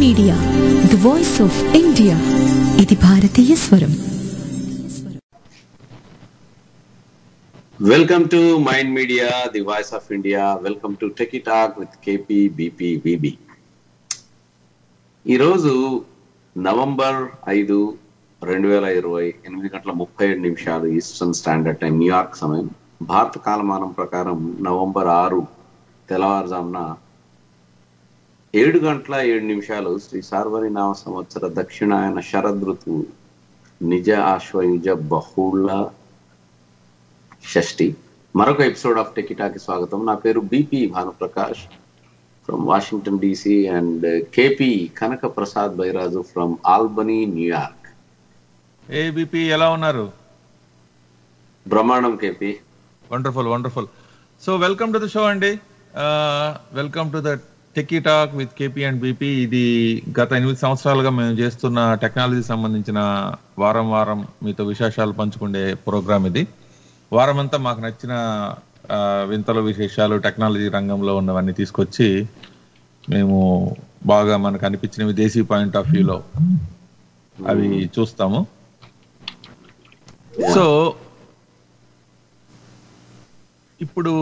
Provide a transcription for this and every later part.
Media, the voice of India. ఇది భారతీయ స్వరం. Welcome to Mind media, the voice of India. Welcome to techie talk with KP BP VB. ఈరోజు November 5, 2020 8:37 eastern standard time, New York సమయం. భారత కాలమానం ప్రకారం November 6 తెల్లవారుజామున 7:07 శ్రీ సార్వరి నామ సంవత్సర దక్షిణాయన శరదృతువు నిజ ఆశ్వయుజ బహుళ షష్ఠి. మరొక ఎపిసోడ్ ఆఫ్ టెకీటాకి స్వాగతం. నా పేరు BP Bhanuprakash from Washington DC and KP Kanaka Prasad Byraju from Albany, New York. A BP, ఎలా ఉన్నారు? బ్రహ్మాండం KP. Wonderful wonderful. So welcome to the show అండి. Welcome to the techie talk with KP and BP. ఇది గత 8 సంవత్సరాలుగా మేము చేస్తున్న టెక్నాలజీ సంబంధించిన వారం వారం మీతో విశేషాలు పంచుకునే ప్రోగ్రామ్ ఇది. వారం అంతా మాకు నచ్చిన వింతల విశేషాలు, టెక్నాలజీ రంగంలో ఉన్నవన్నీ తీసుకొచ్చి మేము బాగా మనకు అనిపించినవి దేశీ పాయింట్ ఆఫ్ వ్యూలో అవి చూస్తాము. సో ఇప్పుడు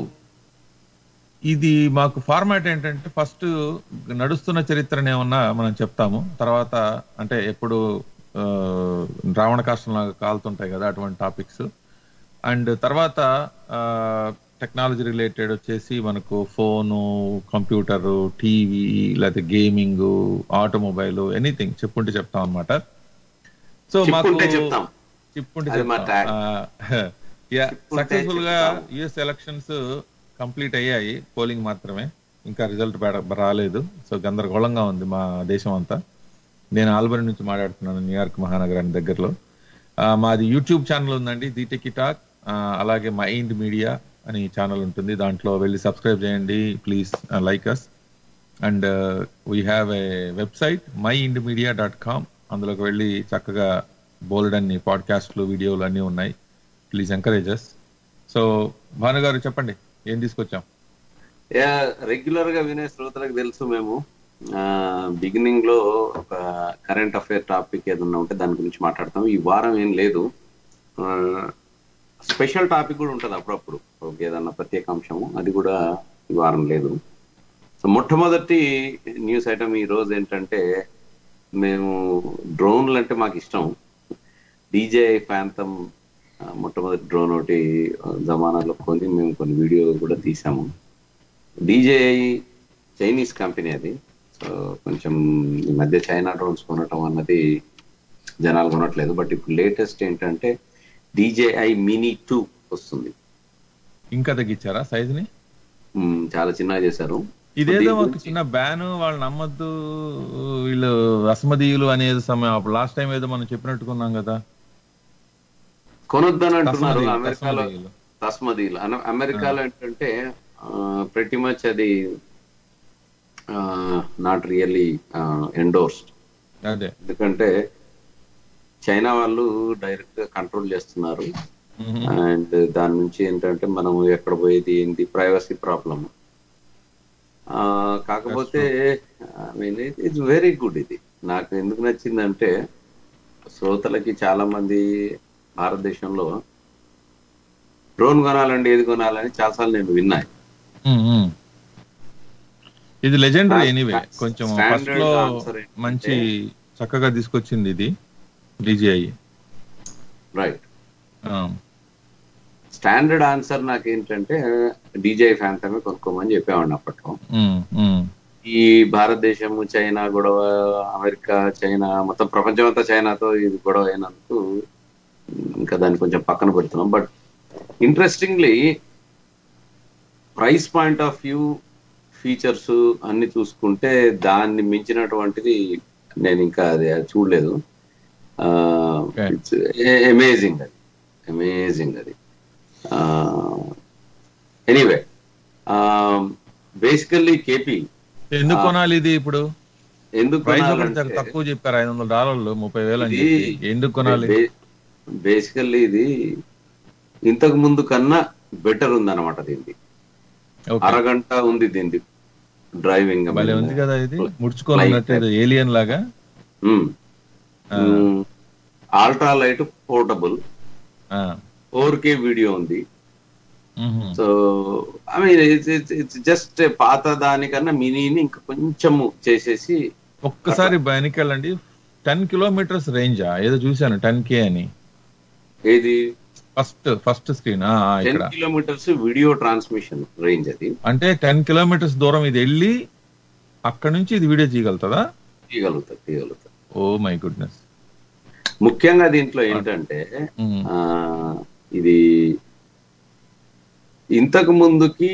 ఇది మాకు ఫార్మాట్ ఏంటంటే, ఫస్ట్ నడుస్తున్న చరిత్రను ఏమన్నా మనం చెప్తాము, తర్వాత అంటే ఎప్పుడు రావణ కాష్టంలాగా కాలుతుంటాయి కదా అటువంటి టాపిక్స్, అండ్ తర్వాత టెక్నాలజీ రిలేటెడ్ వచ్చేసి మనకు ఫోను, కంప్యూటరు, టీవీ, లేకపోతే గేమింగ్, ఆటోమొబైల్, ఎనీథింగ్ చెప్పుకుంటే చెప్తాం అనమాట. సో మాకు చెప్పుకుంటే సక్సెస్ఫుల్ గా యుఎస్ ఎలక్షన్స్ కంప్లీట్ అయ్యాయి. పోలింగ్ మాత్రమే, ఇంకా రిజల్ట్ రాలేదు. సో గందరగోళంగా ఉంది మా దేశం అంతా. నేను ఆల్బనీ నుంచి మాట్లాడుతున్నాను, న్యూయార్క్ మహానగరానికి దగ్గరలో. మాది యూట్యూబ్ ఛానల్ ఉందండి, ది టెకీ టాక్. అలాగే మైండ్ మీడియా అని ఛానల్ ఉంటుంది, దాంట్లో వెళ్ళి సబ్స్క్రైబ్ చేయండి please, like us. And we have a website myindmedia.com. అందులోకి వెళ్ళి చక్కగా బోల్డ్ అన్ని పాడ్కాస్ట్లు, వీడియోలు అన్నీ ఉన్నాయి. Please encourage us. So Bhanu garu చెప్పండి, ఏం తీసుకొచ్చాం? రెగ్యులర్ గా వినే శ్రోతలకు తెలుసు, మేము బిగినింగ్ లో ఒక కరెంట్ అఫైర్ టాపిక్ ఏదన్నా ఉంటే దాని గురించి మాట్లాడతాం. ఈ వారం ఏం లేదు, స్పెషల్ టాపిక్ కూడా ఉంటుంది అప్పుడప్పుడు, ఏదన్నా ప్రత్యేక అంశము, అది కూడా ఈ వారం లేదు. సో మొట్టమొదటి న్యూస్ ఐటమ్ ఈ రోజు ఏంటంటే, మేము డ్రోన్లు అంటే మాకు ఇష్టం. DJI ఫాంటమ్ మొట్టమొదటి డ్రోన్ ఒకటి జమానాలో కొని మేము కొన్ని వీడియో కూడా తీసాము. DJI చైనీస్ కంపెనీ అది. సో కొంచెం ఈ మధ్య చైనా డ్రోన్స్ కొనటం అన్నది జనాలు కొనట్లేదు. బట్ ఇప్పుడు లేటెస్ట్ ఏంటంటే DJI Mini 2 వస్తుంది. ఇంకా తగ్గించారా సైజ్ ని? చాలా చిన్నగా చేశారు. ఇదేదో ఒక చిన్న బ్యాన్, వాళ్ళు నమ్మద్దు, వీళ్ళు అసమదీయులు అనేది సమయం. అప్పుడు లాస్ట్ టైం ఏదో మనం చెప్పినట్టుకున్నాం కదా, కొనొద్దని అంటున్నారు అమెరికాలో. తస్మదీలు అమెరికాలో ఏంటంటే ప్రతి మచ్ అది నాట్ రియల్లీ ఎండోర్స్డ్. ఎందుకంటే చైనా వాళ్ళు డైరెక్ట్ గా కంట్రోల్ చేస్తున్నారు. అండ్ దాని నుంచి ఏంటంటే మనం ఎక్కడ పోయేది ఏంటి, ప్రైవసీ ప్రాబ్లమ్. కాకపోతే ఇట్స్ వెరీ గుడ్. ఇది నాకు ఎందుకు నచ్చిందంటే, శ్రోతలకి చాలా మంది భారతదేశంలో డ్రోన్ కొనాలండి, ఏది కొనాలని చాలాసార్లు నేను విన్నా. ఇది లెజెండరీ ఎనీవే. కొంచెం ఫస్ట్ లో మంచి చక్కగా తీసుకొచ్చింది ఇది DJI. రైట్. స్టాండర్డ్ ఆన్సర్ నాకేంటంటే DJI ఫాంటమే కొనుక్కోమని చెప్పేవాడిని అప్పట్లో. ఈ భారతదేశము, చైనా గొడవ, అమెరికా, చైనా, మొత్తం ప్రపంచం అంతా చైనాతో ఇది గొడవ అయినందుకు ఇంకా దాన్ని కొంచెం పక్కన పెడుతున్నాం. But interestingly price point of view, features అన్ని చూసుకుంటే దాన్ని మించినటువంటిది నేను ఇంకా అది చూడలేదు. ఇట్స్ అమేజింగ్ అది, అమేజింగ్ అది. ఎనీవే, బేసికల్లీ కేపీ ఎందుకు కొనాలి ఇది? ఇప్పుడు ఎందుకు తక్కువ చెప్పారు, $500, 30,000. ఎందుకు కొనాలి? బేసికల్లీ ఇది ఇంతకు ముందు కన్నా బెటర్ ఉందన్నమాట. దీనికి అరగంట ఉంది దీనికి డ్రైవింగ్ భలే ఉంది కదా ఇది, ముడుచుకొని ఉన్నట్టు ఏలియన్ లాగా. Ultra light portable 4K video ఉంది. So I mean it's just పాత దానికన్నా మినీని ఇంకా కొంచెము చేసేసి. ఒక్కసారి వెనకెళ్ళండి, 10 కిలోమీటర్స్ రేంజా ఏదో చూసాను, 10K అని. ఏది first screen? 10 kilometres video transmission range అది. అంటే 10 కిలోమీటర్స్ దూరం ఇది వెళ్ళి అక్కడ నుంచి ఇది వీడియో తీయగలుగుతుందా? తీయగలుగుతుంది. Oh my goodness. ముఖ్యంగా దీంట్లో ఏంటంటే ఇది ఇంతకు ముందుకి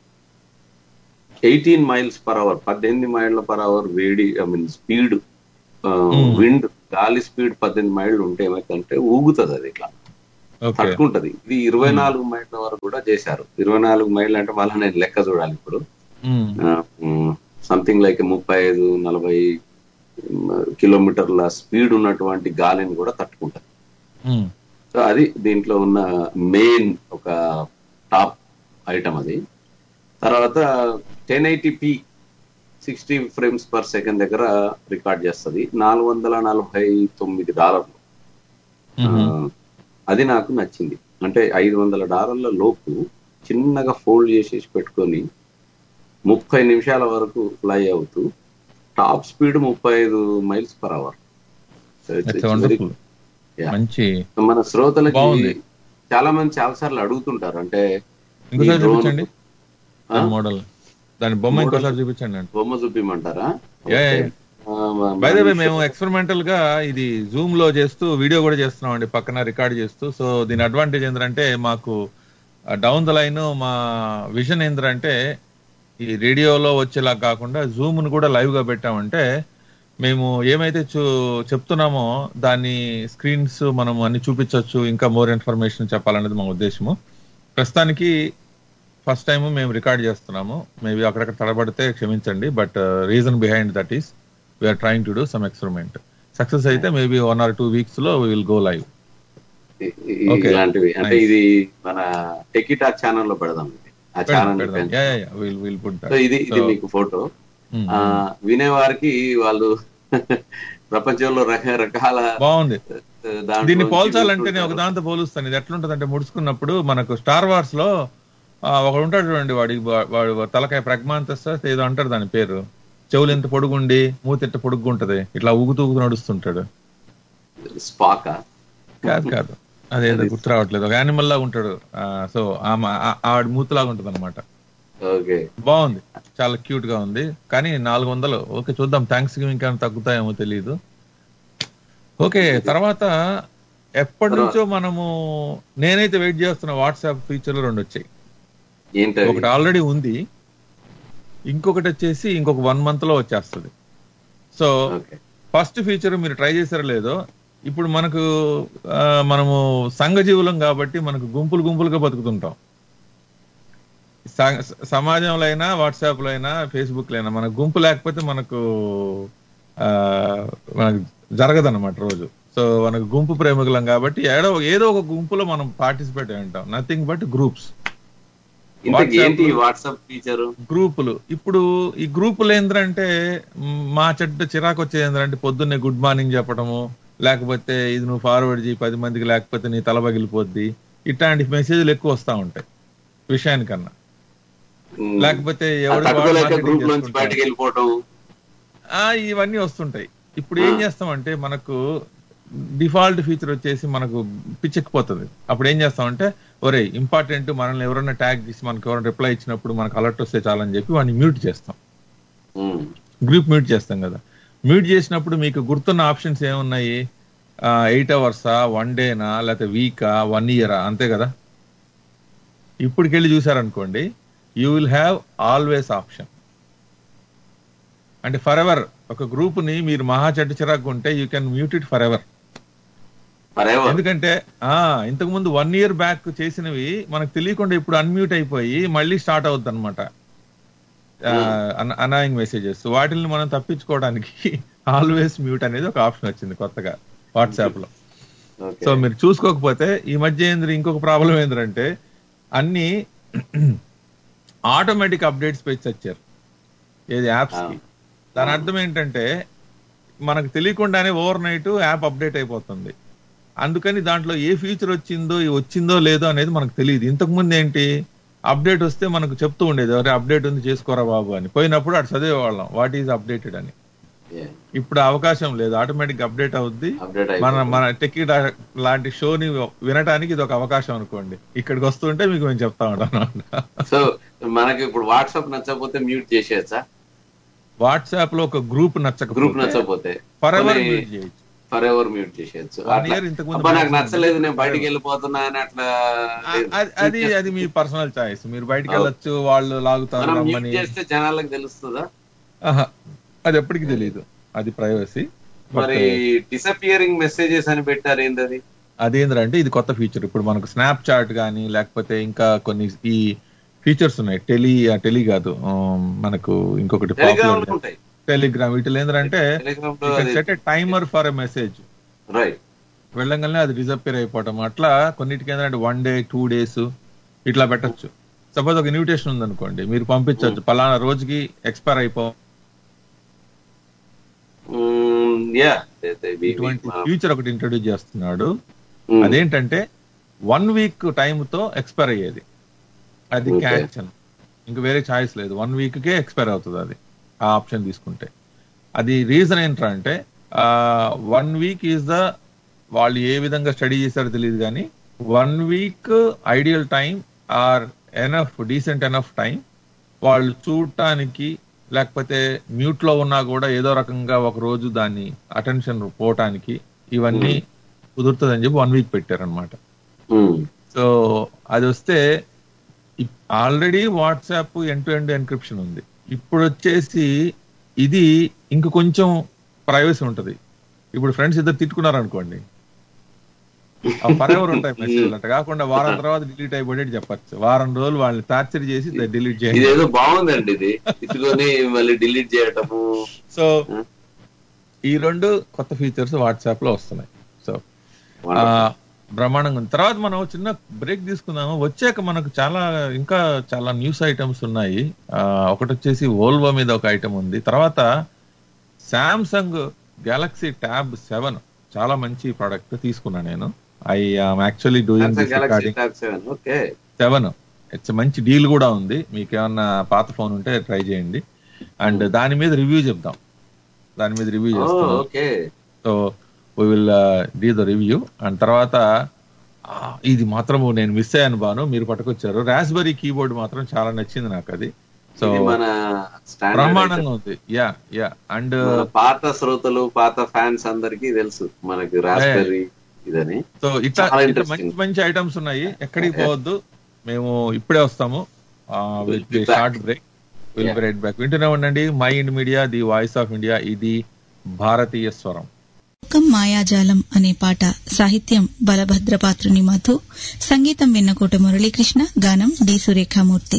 18 మైల్స్ పర్ అవర్ 18 మైళ్ళ పర్ అవర్ వేడి ఐ మీన్ స్పీడ్, విండ్ గాలి స్పీడ్ 18 మైళ్ళు ఉంటే ఏమైందంటే ఊగుతుంది, అది ఇట్లా తట్టుకుంటది. ఇది 24 మైళ్ళ వరకు కూడా చేశారు. 24 మైళ్ళు అంటే మళ్ళీ నేను లెక్క చూడాలి ఇప్పుడు. సంథింగ్ లైక్ 35-40 కిలోమీటర్ల స్పీడ్ ఉన్నటువంటి గాలిని కూడా తట్టుకుంటది. సో అది దీంట్లో ఉన్న మెయిన్ ఒక టాప్ ఐటమ్ అది. తర్వాత 1080p 60 ఫ్రేమ్స్ పర్ సెకండ్ దగ్గర రికార్డ్ చేస్తుంది. $449. అది నాకు నచ్చింది. అంటే $500 లోపు చిన్నగా ఫోల్డ్ చేసేసి పెట్టుకొని 30 నిమిషాల వరకు ఫ్లై అవుతూ top speed 35 miles per hour. మన శ్రోతలకి చాలా మంది చాలా సార్లు అడుగుతుంటారు, అంటే మోడల్ దాని బొమ్మ ఇంకోసారి చూపించండి. బొమ్మ చూపించమంటారా? బై ద వే మేము ఎక్స్పెరిమెంటల్ గా ఇది జూమ్ లో చేస్తూ వీడియో కూడా చేస్తున్నాం అండి, పక్కన రికార్డ్ చేస్తూ. సో దీని అడ్వాంటేజ్ ఏంటంటే మాకు డౌన్ ద లైన్ మా విజన్ ఏంటంటే ఈ రేడియోలో వచ్చేలా కాకుండా జూమ్ ను కూడా లైవ్ గా పెట్టామంటే మేము ఏమైతే చెప్తున్నామో దాన్ని స్క్రీన్స్ మనం అన్ని చూపించవచ్చు, ఇంకా మోర్ ఇన్ఫర్మేషన్ చెప్పాలనేది మా ఉద్దేశము. ప్రస్తుతానికి ఫస్ట్ టైం మేము రికార్డ్ చేస్తున్నాము. మేబీ అక్కడక్కడ తడబడితే క్షమించండి, but reason behind that is we're trying to do some experiment. Success అయితే మేబీ 1 or 2 weeks లో వి విల్ గో లైవ్. ఇలాంటివి అంటే ఇది మన టెకీటా ఛానల్ లో పెడదాం. ఇది మీకు ఫోటో వినేవారికి వాళ్ళు ప్రపంచంలో రకరకాల బాగుంది. దీన్ని పోల్చాలంటే నేను ఒక దాంతో పోలుస్తాను. ఇది ఎట్లుంటది అంటే ముడుచుకున్నప్పుడు మనకు స్టార్ వార్స్ లో ఒకడు ఉంటాడు చూడండి, వాడు తలకాయ ప్రగ్మాంతస్ ఏదో అంటారు దాని పేరు, చెవులు ఎంత పొడుగుండి మూతి ఎంత పొడుగుంటది, ఇట్లా ఊగుతూ ఉంటాడు. కాదు అదేదో గుర్తు రావట్లేదు, ఒక యానిమల్ లాగా ఉంటాడు. సో ఆవిడ మూతిలాగా ఉంటది అనమాట. బాగుంది, చాలా క్యూట్ గా ఉంది. కానీ 400. ఓకే చూద్దాం, థ్యాంక్స్ గివింగ్ కానీ తగ్గుతాయేమో తెలియదు. ఓకే, తర్వాత ఎప్పటి నుంచో మనము నేనైతే వెయిట్ చేస్తున్న వాట్సాప్ ఫీచర్లు 2 వచ్చాయి. ఒకటి ఆల్రెడీ ఉంది, ఇంకొకటి వచ్చేసి ఇంకొక 1 month లో వచ్చేస్తుంది. సో ఫస్ట్ ఫీచర్ మీరు ట్రై చేశారో లేదో, ఇప్పుడు మనము సంఘజీవులం కాబట్టి మనకు గుంపులుగా బతుకుతుంటాం. సమాజంలో అయినా వాట్సాప్ లో అయినా ఫేస్బుక్ లో అయినా మనకు గుంపు లేకపోతే మనకు జరగదన్నమాట రోజు. సో మనకు గుంపు ప్రేమికులం కాబట్టి ఏదో ఒక గుంపులో మనం పార్టిసిపేట్ అయి ఉంటాం. Nothing but groups. WhatsApp feature గ్రూపులు. ఇప్పుడు ఈ గ్రూపులు ఏంటంటే మా చెడ్డ చిరాకు వచ్చేది ఏంటంటే పొద్దున్నే గుడ్ మార్నింగ్ చెప్పడము, లేకపోతే ఇది నువ్వు ఫార్వర్డ్ చేయి 10 మందికి, లేకపోతే నీ తల పగిలిపోద్ది, ఇట్లాంటి మెసేజ్లు ఎక్కువ వస్తా ఉంటాయి విషయానికన్నా. లేకపోతే ఇవన్నీ వస్తుంటాయి. ఇప్పుడు ఏం చేస్తామంటే మనకు డిఫాల్ట్ ఫీచర్ వచ్చేసి మనకు పిచ్చెక్కిపోతుంది. అప్పుడు ఏం చేస్తామంటే ఒరే ఇంపార్టెంట్ మనల్ని ఎవరైనా ట్యాగ్ చేసి మనకు ఎవరైనా రిప్లై ఇచ్చినప్పుడు మనకు అలర్ట్ వస్తే చాలని చెప్పి వాడిని మ్యూట్ చేస్తాం. గ్రూప్ మ్యూట్ చేస్తాం కదా. మ్యూట్ చేసినప్పుడు మీకు గుర్తున్న ఆప్షన్స్ ఏమున్నాయి? 8 hours, 1 day, లేకపోతే వీకా, 1 year, అంతే కదా. ఇప్పటికెళ్ళి చూసారనుకోండి, you will have always option. అంటే ఫర్ ఎవర్ ఒక గ్రూప్ ని మీరు మహా చెడ్డ చిరాకు ఉంటే you can mute it forever. ఎందుకంటే ఇంతకు ముందు 1 year బ్యాక్ చేసినవి మనకు తెలియకుండా ఇప్పుడు అన్మ్యూట్ అయిపోయి మళ్ళీ స్టార్ట్ అవుతుంది అనమాట అనాయింగ్ మెసేజెస్. వాటిని మనం తప్పించుకోవడానికి ఆల్వేస్ మ్యూట్ అనేది ఒక ఆప్షన్ వచ్చింది కొత్తగా వాట్సాప్ లో. సో మీరు చూసుకోకపోతే ఈ మధ్య ఇంకొక ప్రాబ్లం ఏంటంటే అన్ని ఆటోమేటిక్ అప్డేట్స్ పెంచి వచ్చారు. ఏది యాప్స్ కి. దాని అర్థం ఏంటంటే మనకు తెలియకుండానే ఓవర్ నైట్ యాప్ అప్డేట్ అయిపోతుంది. అందుకని దాంట్లో ఏ ఫీచర్ వచ్చిందో లేదో అనేది మనకు తెలియదు. ఇంతకు ముందు ఏంటి, అప్డేట్ వస్తే మనకు చెప్తూ ఉండేది, ఎవరే అప్డేట్ ఉంది చేసుకోరా బాబు అని. పోయినప్పుడు అటు చదివేవాళ్ళం వాట్ ఈజ్ అప్డేటెడ్ అని. ఇప్పుడు అవకాశం లేదు, ఆటోమేటిక్ అప్డేట్ అవుద్ది. మన టెక్కీ లాంటి షోని వినటానికి ఇది ఒక అవకాశం అనుకోండి. ఇక్కడికి వస్తుంటే మీకు మేము చెప్తా ఉంటాం. సో మనకి ఇప్పుడు వాట్సాప్ నచ్చకపోతే మ్యూట్ చేసేయచ్చా? వాట్సాప్ లో ఒక గ్రూప్ నచ్చకపోతే ఫర్ ఎవర్ మ్యూట్ చేయొచ్చు. ఫర్ ఎవర్ మ్యూట్ చేసేయచ్చు. నాకు నచ్చలేదు నేను బయటికి వెళ్ళిపోతున్నా అని అట్లా అది మీ పర్సనల్ చాయిస్. మీరు బయటికి వెళ్ళొచ్చు, వాళ్ళు లాగుతారు చేస్తే జనాలకు తెలుస్తుందా? అది ఎప్పటికి తెలియదు, అది ప్రైవసీ. మరి డిసపియరింగ్ మెసేజెస్ అని పెట్టారు, ఏంటది? అదేంటంటే ఇది కొత్త ఫీచర్. ఇప్పుడు మనకు స్నాప్ చాట్ కానీ లేకపోతే ఇంకా కొన్ని ఈ ఫీచర్స్ ఉన్నాయి. టెలి కాదు, మనకు ఇంకొకటి టెలిగ్రామ్. వీటిలో ఏంటంటే set a timer for a message, వెళ్ళంగానే అది డిసపియర్ అయిపోవటం. అట్లా కొన్నిటికి ఏంటంటే 1 day 2 days ఇట్లా పెట్టచ్చు. సపోజ్ ఒక ఇన్విటేషన్ ఉందనుకోండి, మీరు పంపించవచ్చు పలానా రోజుకి ఎక్స్పైర్ ఇటువంటి ఫ్యూచర్ ఒకటి ఇంట్రొడ్యూస్ చేస్తున్నాడు. అదేంటంటే 1 week టైమ్ తో ఎక్స్పైర్ అయ్యేది. అది క్యాచ్ అని, ఇంకా వేరే ఛాయిస్ లేదు. 1 week కే ఎక్స్పైర్ అవుతుంది అది, ఆ ఆప్షన్ తీసుకుంటే. అది రీజన్ ఏంటంటే 1 week ఈజ్ ద, వాళ్ళు ఏ విధంగా స్టడీ చేశారో తెలియదు కానీ 1 week ideal time are enough, decent enough time వాళ్ళు చూడటానికి. లేకపోతే మ్యూట్ లో ఉన్నా కూడా ఏదో రకంగా ఒక రోజు దాన్ని అటెన్షన్ పోవటానికి ఇవన్నీ కుదురుతుందని చెప్పి 1 week పెట్టారనమాట. సో అది వస్తే ఆల్రెడీ వాట్సాప్ ఎండ్ ఎన్క్రిప్షన్ ఉంది. ఇప్పుడు వచ్చేసి ఇది ఇంక కొంచెం ప్రైవసీ ఉంటది. ఇప్పుడు ఫ్రెండ్స్ ఇద్దరు తిట్టుకున్నారు అనుకోండి, ఫర్ ఎవర్ ఉంటాయి మెసేజ్. అట్లా కాకుండా వారం తర్వాత డిలీట్ అయిపోయేది చెప్పచ్చు. వారం రోజులు వాళ్ళని టార్చర్ చేసి డిలీట్ చేయాలి. ఇదేదో బాగుందండి ఇది, ఇటుకొని మళ్ళీ డిలీట్ చేయటము. సో ఈ 2 కొత్త ఫీచర్స్ వాట్సాప్ లో వస్తున్నాయి. సో బ్రహ్మాండంగా ఉంది. తర్వాత మనం చిన్న బ్రేక్ తీసుకుందాము. వచ్చాక మనకు ఇంకా చాలా న్యూస్ ఐటమ్స్ ఉన్నాయి. ఒకటి వచ్చేసి వోల్వో మీద ఒక ఐటమ్ ఉంది. తర్వాత శాంసంగ్ గెలాక్సీ ట్యాబ్ 7 చాలా మంచి ప్రోడక్ట్ తీసుకున్నా నేను. I am actually doing this recording 7. It's మంచి డీల్ కూడా ఉంది. మీకు ఏమన్నా పాత ఫోన్ ఉంటే ట్రై చేయండి. అండ్ దాని మీద రివ్యూ చెప్దాం. చేస్తాం. So we will do the review. And తర్వాత ఇది మాత్రం నేను మిస్ అయ్యాను బాను, మీరు పట్టుకొచ్చారు. రాస్బెర్రీ కీబోర్డ్ మాత్రం చాలా నచ్చింది నాకు అది. సో బ్రహ్మాండంగా ఉంది. అండ్ పాత శ్రోతలు, పాత ఫ్యాన్స్ అందరికి తెలుసు మనకి రాస్బెర్రీ ఇదని. సో ఇట్లా మంచి ఐటమ్స్ ఉన్నాయి. ఎక్కడికి పోవద్దు, మేము ఇప్పుడే వస్తాము. Short break, will be right back. వింటూనే ఉండండి myind media, the voice of India. ఇది భారతీయ స్వరం. మాయాజాలం అనే పాట సాహిత్యం బలభద్రపాత్రుని మధు, సంగీతం వెన్నకోట మురళీకృష్ణ, గానం డి సురేఖామూర్తి.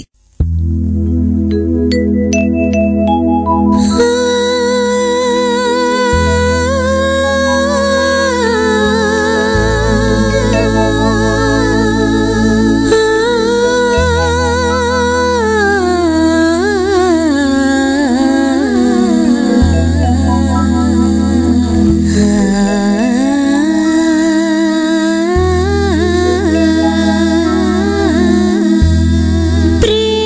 ప్రియ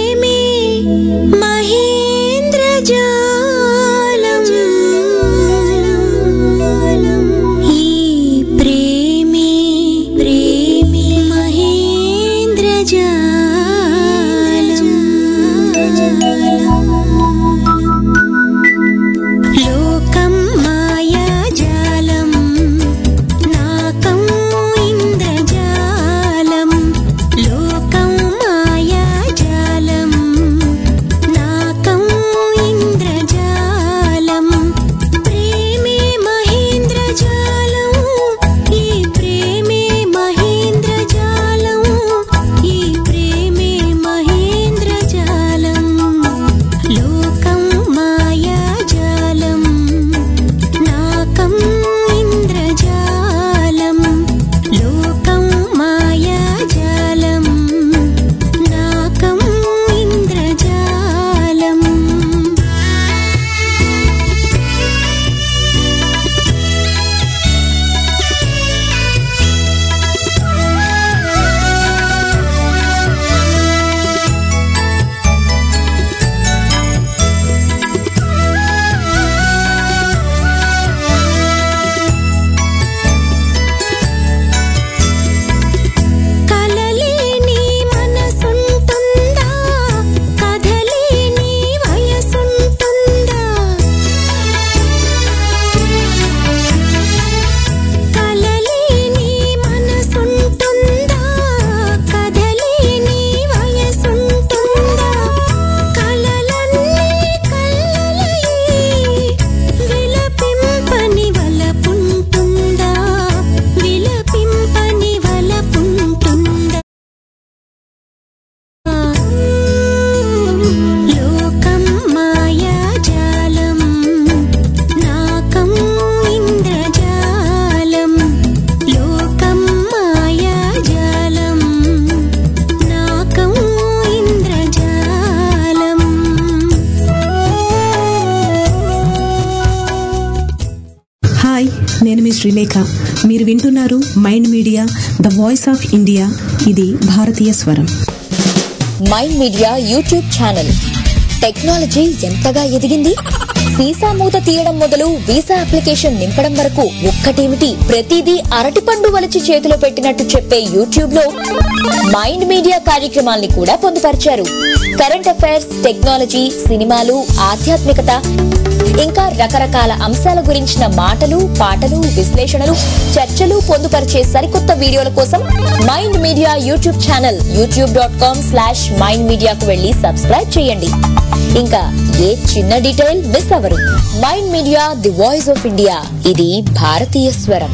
శ్రీలేఖ. మీరు వింటున్నారు mind media, the voice of India. ఇది భారతీయ స్వరం. Mind media YouTube channel. Technology ఎంతగా ఎదిగింది. వీసా మూత తీయడం మొదలు వీసా అప్లికేషన్ నింపడం వరకు ఒక్కటేమిటి, ప్రతిదీ అరటిపండు వలిచి చేతిలో పెట్టినట్టు చెప్పే యూట్యూబ్ లో మైండ్ మీడియా కార్యక్రమాల్ని కూడా పొందుపరిచారు. కరెంట్ అఫైర్స్, టెక్నాలజీ, సినిమాలు, ఆధ్యాత్మికత, ఇంకా రకరకాల అంశాల గురించిన మాటలు, పాటలు, విశ్లేషణలు, చర్చలు పొందుపరిచే సరికొత్త వీడియోల కోసం mind media YouTube channel youtube.com/mindmedia కు వెళ్లి సబ్స్క్రైబ్ చేయండి. ఇంకా ఏ చిన్న డీటెయిల్ మిస్ అవ్వరు. Mind media, the voice of India. ఇది భారతీయ స్వరం.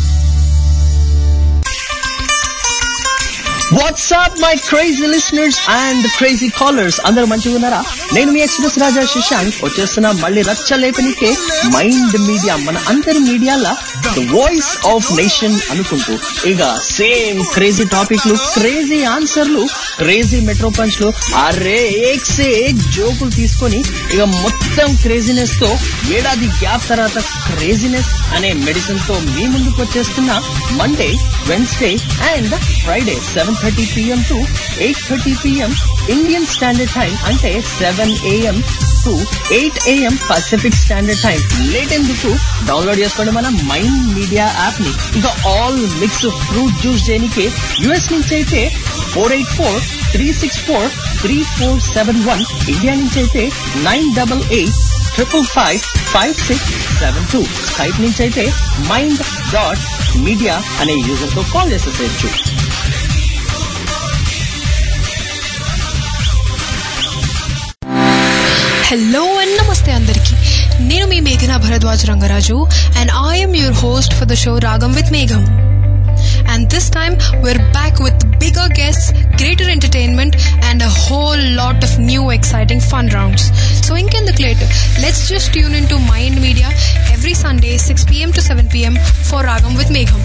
WhatsApp my crazy listeners and crazy callers, అందరూ మంచిగా ఉన్నారా? నేను మీ ఎక్స్ప్రెస్ రాజా శశాంక్ వచ్చేస్తున్నా మళ్ళీ రచ్చలేపనికే మైండ్ మీడియా, మన అందరి మీడియాల ద వాయిస్ ఆఫ్ నేషన్ అనుకుంటూ ఇక సేమ్ క్రేజీ టాపిక్లు, క్రేజీ ఆన్సర్లు, క్రేజీ మెట్రో పంచ్లు, అరే ఏక్ సే ఏక్ జోకులు తీసుకొని ఇక మొత్తం క్రేజీనెస్ తో ఏడాది గ్యాప్ తర్వాత క్రేజీనెస్ అనే మెడిసిన్ తో మీ ముందుకు వచ్చేస్తున్నా Monday, Wednesday and Friday 7:30 PM to 8:30 PM Indian standard time, అంటే 7 AM to 8 AM Pacific standard time. Late ఎందుకు, డౌన్లోడ్ చేసుకోండి మన మైండ్ మీడియా యాప్ ని. ఇక ఆల్ మిక్స్ ఫ్రూట్ జ్యూస్ చేయడానికి యుఎస్ నుంచి అయితే 484-364-3471, ఇండియా నుంచి అయితే 988-555-5672, స్కైప్ నుంచి అయితే mind.media అనే యూజర్ తో కాల్ చేసేసేయచ్చు. హలో అండ్ నమస్తే అందరికి. నేను మీ మేఘనా Bharadwaj Rangaraju and I am your host for the show Ragam with Megham. And this time we're back with bigger guests, greater entertainment and a whole lot of new exciting fun rounds. So inkenduklate, let's just tune into Mind Media every Sunday 6 PM to 7 PM for Ragam with Megham.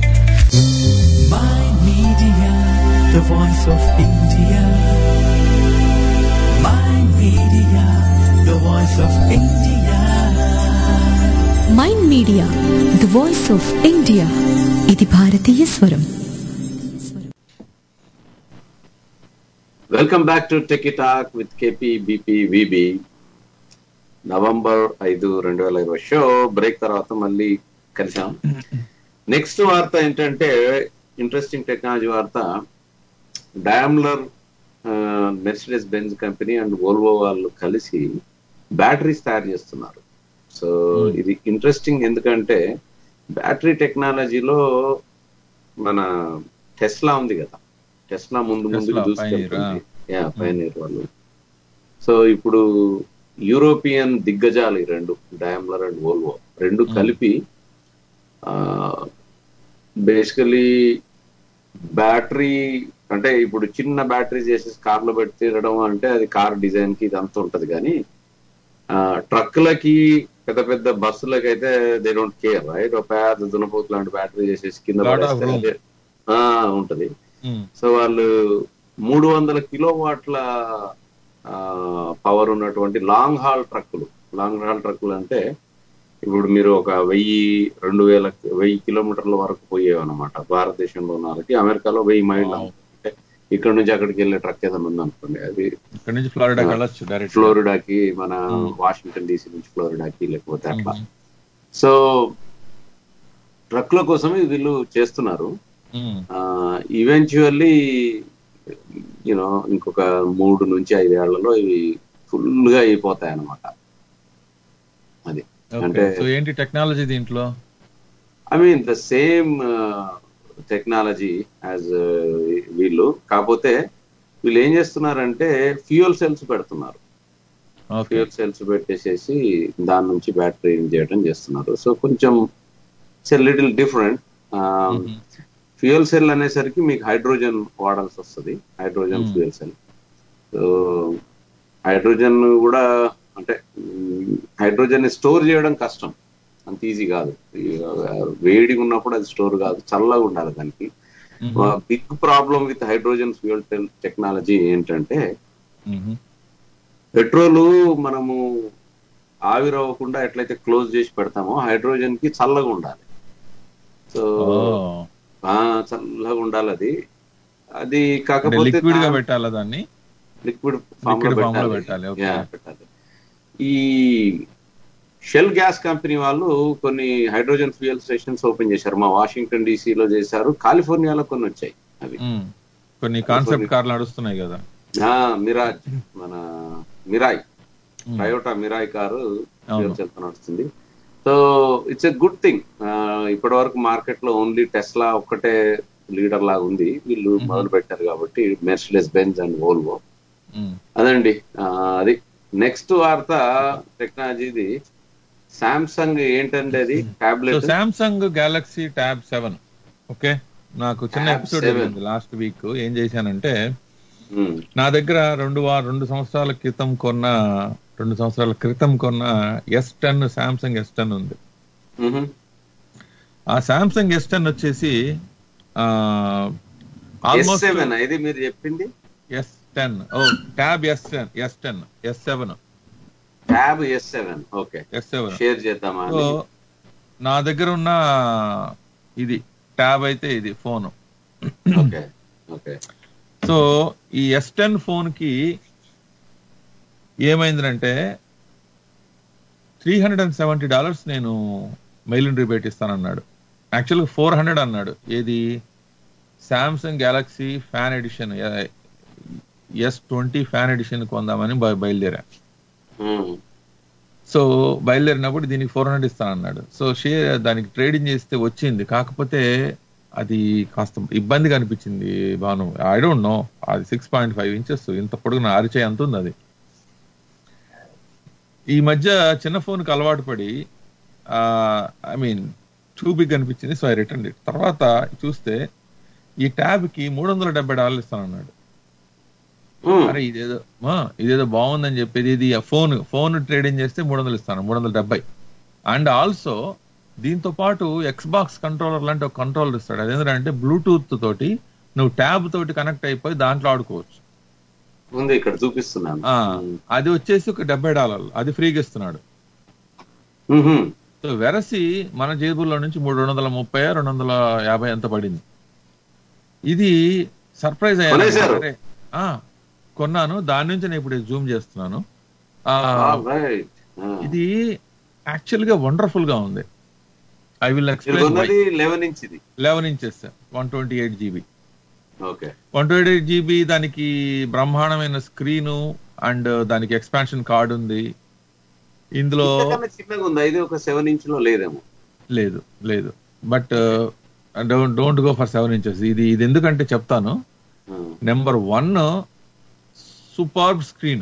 Mind Media, the voice of India. Mind Media, the voice of India. Mind media, the voice of India. ఇది భారతీయ స్వరం. Welcome back to tech talk with KP BP VB. November 5, 2020 show break తర్వాత మళ్ళీ కలిసాం. Next వార్త ఏంటంటే interesting technology వార్త. Daimler, Mercedes Benz company and Volvo వాళ్ళు కలిసి బ్యాటరీస్ తయారు చేస్తున్నారు. సో ఇది ఇంట్రెస్టింగ్ ఎందుకంటే బ్యాటరీ టెక్నాలజీలో మన టెస్లా ఉంది కదా, టెస్లా ముందు దూసుకెళ్తుంది, పైనీర్ వాళ్ళు. సో ఇప్పుడు యూరోపియన్ దిగ్గజాలు రెండు, డయామ్లర్ అండ్ వోల్వో రెండు కలిపి బేసికలీ బ్యాటరీ, అంటే ఇప్పుడు చిన్న బ్యాటరీ చేసేసి కార్లో పెట్టి తిరగడం అంటే అది కార్ డిజైన్ కి ఇదంతా ఉంటది. కానీ ట్రక్లకి, పెద్ద పెద్ద బస్సులకి అయితే దే డోంట్ కేర్, రైట్? ఒక పెద్ద దునపోతు లాంటి బ్యాటరీ చేసేసి కింద పడేస్తే ఉంటది. సో వాళ్ళు 300 కిలోవాట్ల పవర్ ఉన్నటువంటి లాంగ్ హాల్ ట్రక్కులు అంటే ఇప్పుడు మీరు ఒక 1000 కిలోమీటర్ల వరకు పోయేవన్నమాట. భారతదేశంలో ఉన్నకి అమెరికాలో 1000 మైళ్ళు, అంటే ఇక్కడ నుంచి అక్కడికి వెళ్ళే ట్రక్ ఏదైనా ఉందనుకోండి, అది ఇక్కడ నుంచి ఫ్లోరిడాకి, మన వాషింగ్టన్ డీసీ నుంచి ఫ్లోరిడాకి, లేకపోతే అట్లా. సో ట్రక్ల కోసం వీళ్ళు చేస్తున్నారు. ఈవెన్చువల్లీ ఇంకొక 3 నుంచి 5 ఏళ్లలో ఇవి ఫుల్ గా అయిపోతాయి అన్నమాట. అది అంటే ఏంటి టెక్నాలజీ దీంట్లో? I mean the same technology as వీళ్ళు, కాకపోతే వీళ్ళు ఏం చేస్తున్నారంటే ఫ్యూయల్ సెల్స్ పెడుతున్నారు. ఫ్యూయల్ సెల్స్ పెట్టేసేసి దాని నుంచి బ్యాటరీ చేయడం చేస్తున్నారు. సో కొంచెం లిటిల్ డిఫరెంట్. ఫ్యూయల్ సెల్ అనేసరికి మీకు హైడ్రోజన్ వాడాల్సి వస్తుంది, hydrogen fuel cell. So hydrogen కూడా, అంటే హైడ్రోజన్ ని స్టోర్ చేయడం కష్టం, అంత ఈజీ కాదు. వేడిగా ఉన్నప్పుడు అది స్టోర్ కాదు, చల్లగా ఉండాలి దానికి. Big problem with hydrogen fuel technology ఏంటంటే, పెట్రోలు మనము ఆవిరవ్వకుండా ఎట్లయితే క్లోజ్ చేసి పెడతామో, హైడ్రోజన్ కి చల్లగా ఉండాలి. సో చల్లగా ఉండాలి అది. అది కాకపోతే లిక్విడ్ గా పెట్టాలా దాన్ని? లిక్విడ్ ఫామ్ లో పెట్టాలి. పెట్టాలి. ఈ షెల్ గ్యాస్ కంపెనీ వాళ్ళు కొన్ని హైడ్రోజన్ ఫ్యూయల్ స్టేషన్స్ ఓపెన్ చేశారు. మా వాషింగ్టన్ డీసీలో చేశారు, కాలిఫోర్నియాలో కొన్ని వచ్చాయి. అవి కొన్ని కాన్సెప్ట్ కార్లు నడుస్తున్నాయి కదా. మిరాజ్, మన మిరాయ్, టయోటా మిరాయ్ కారు నడుస్తుంది. So it's a good thing. ఇప్పటి వరకు మార్కెట్ లో ఓన్లీ టెస్లా ఒక్కటే లీడర్ లాగా ఉంది. వీళ్ళు మొదలు పెట్టారు కాబట్టి మెర్సిడెస్ బెంజ్ అండ్ వోల్వో. అదండి అది. నెక్స్ట్ వార్త టెక్నాలజీది. సామ్సంగ్ ఏంటంటే అది tablet, Samsung Galaxy tab 7. Okay, నాకు చిన్న ఎపిసోడ్ జరిగింది లాస్ట్ వీక్. ఏం చేశానంటే, నా దగ్గర 2 సంవత్సరాల క్రితం కొన్న S10 సామ్సంగ్ S10 ఉంది. ఆ సామ్సంగ్ S10 వచ్చేసి ఆల్మోస్ట్ ఇది మీరు చెప్పింది S10 tab S10 S7 tab S7. Okay, S7 share చేద్దామా? సో నా దగ్గర ఉన్న ఇది ట్యాబ్ అయితే ఇది ఫోన్. Okay okay. సో ఈ S10 ఫోన్ కి ఏమైందంటే $370 నేను మెయిల్ ఇన్ రిబేట్ ఇస్తానన్నాడు. యాక్చువల్గా 400 అన్నాడు. ఏది Samsung Galaxy fan edition S20 fan edition కొందామని బయలుదేరా. సో బయలుదేరినప్పుడు దీనికి 400 ఇస్తానన్నాడు. సో దానికి ట్రేడింగ్ చేస్తే వచ్చింది. కాకపోతే అది కాస్త ఇబ్బందిగా అనిపించింది భాను. ఐ డోంట్ నో, అది 6.5 ఇంచెస్, ఇంత పొడుగున అరిచే అంత ఉంది అది. ఈ మధ్య చిన్న ఫోన్ కి అలవాటు పడి ఐ మీన్ టూ బిగ్ అనిపించింది. So I return it. తర్వాత చూస్తే ఈ ట్యాబ్ కి $370 ఇస్తానన్నాడు. అరే ఇదేదో బాగుందని చెప్పేది. ఇది ఫోన్ ట్రేడింగ్ చేస్తే 300 ఇస్తాను, 370. అండ్ ఆల్సో దీంతో పాటు ఎక్స్బాక్స్ కంట్రోలర్ లాంటి ఒక కంట్రోలర్ ఇస్తాడు. అదేంటంటే బ్లూటూత్ తోటి నువ్వు ట్యాబ్ తోటి కనెక్ట్ అయిపోయి దాంట్లో ఆడుకోవచ్చు. ఇక్కడ చూపిస్తున్నాను. అది వచ్చేసి ఒక $70, అది ఫ్రీగా ఇస్తున్నాడు. సో వెరసి మన జేబుల్లో నుంచి 330 250 ఎంత పడింది. ఇది సర్ప్రైజ్ అయ్యాను. కొన్నాను, దాని నుంచి నేను ఇప్పుడు జూమ్ చేస్తున్నాను. ఇది యాక్చువల్ గా వండర్ఫుల్ గా ఉంది. I will explain. 11 inches 128 GB. 128 GB, దానికి బ్రహ్మాండమైన స్క్రీను అండ్ దానికి ఎక్స్పాన్షన్ కార్డ్ ఉంది. ఇందులో చిన్నగా ఉంది. ఇది ఒక 7 ఇంచ్ లో లేదేమో. లేదు but don't go for 7 inches. ఇది ఎందుకంటే చెప్తాను. నెంబర్ 1, సూపర్బ్ స్క్రీన్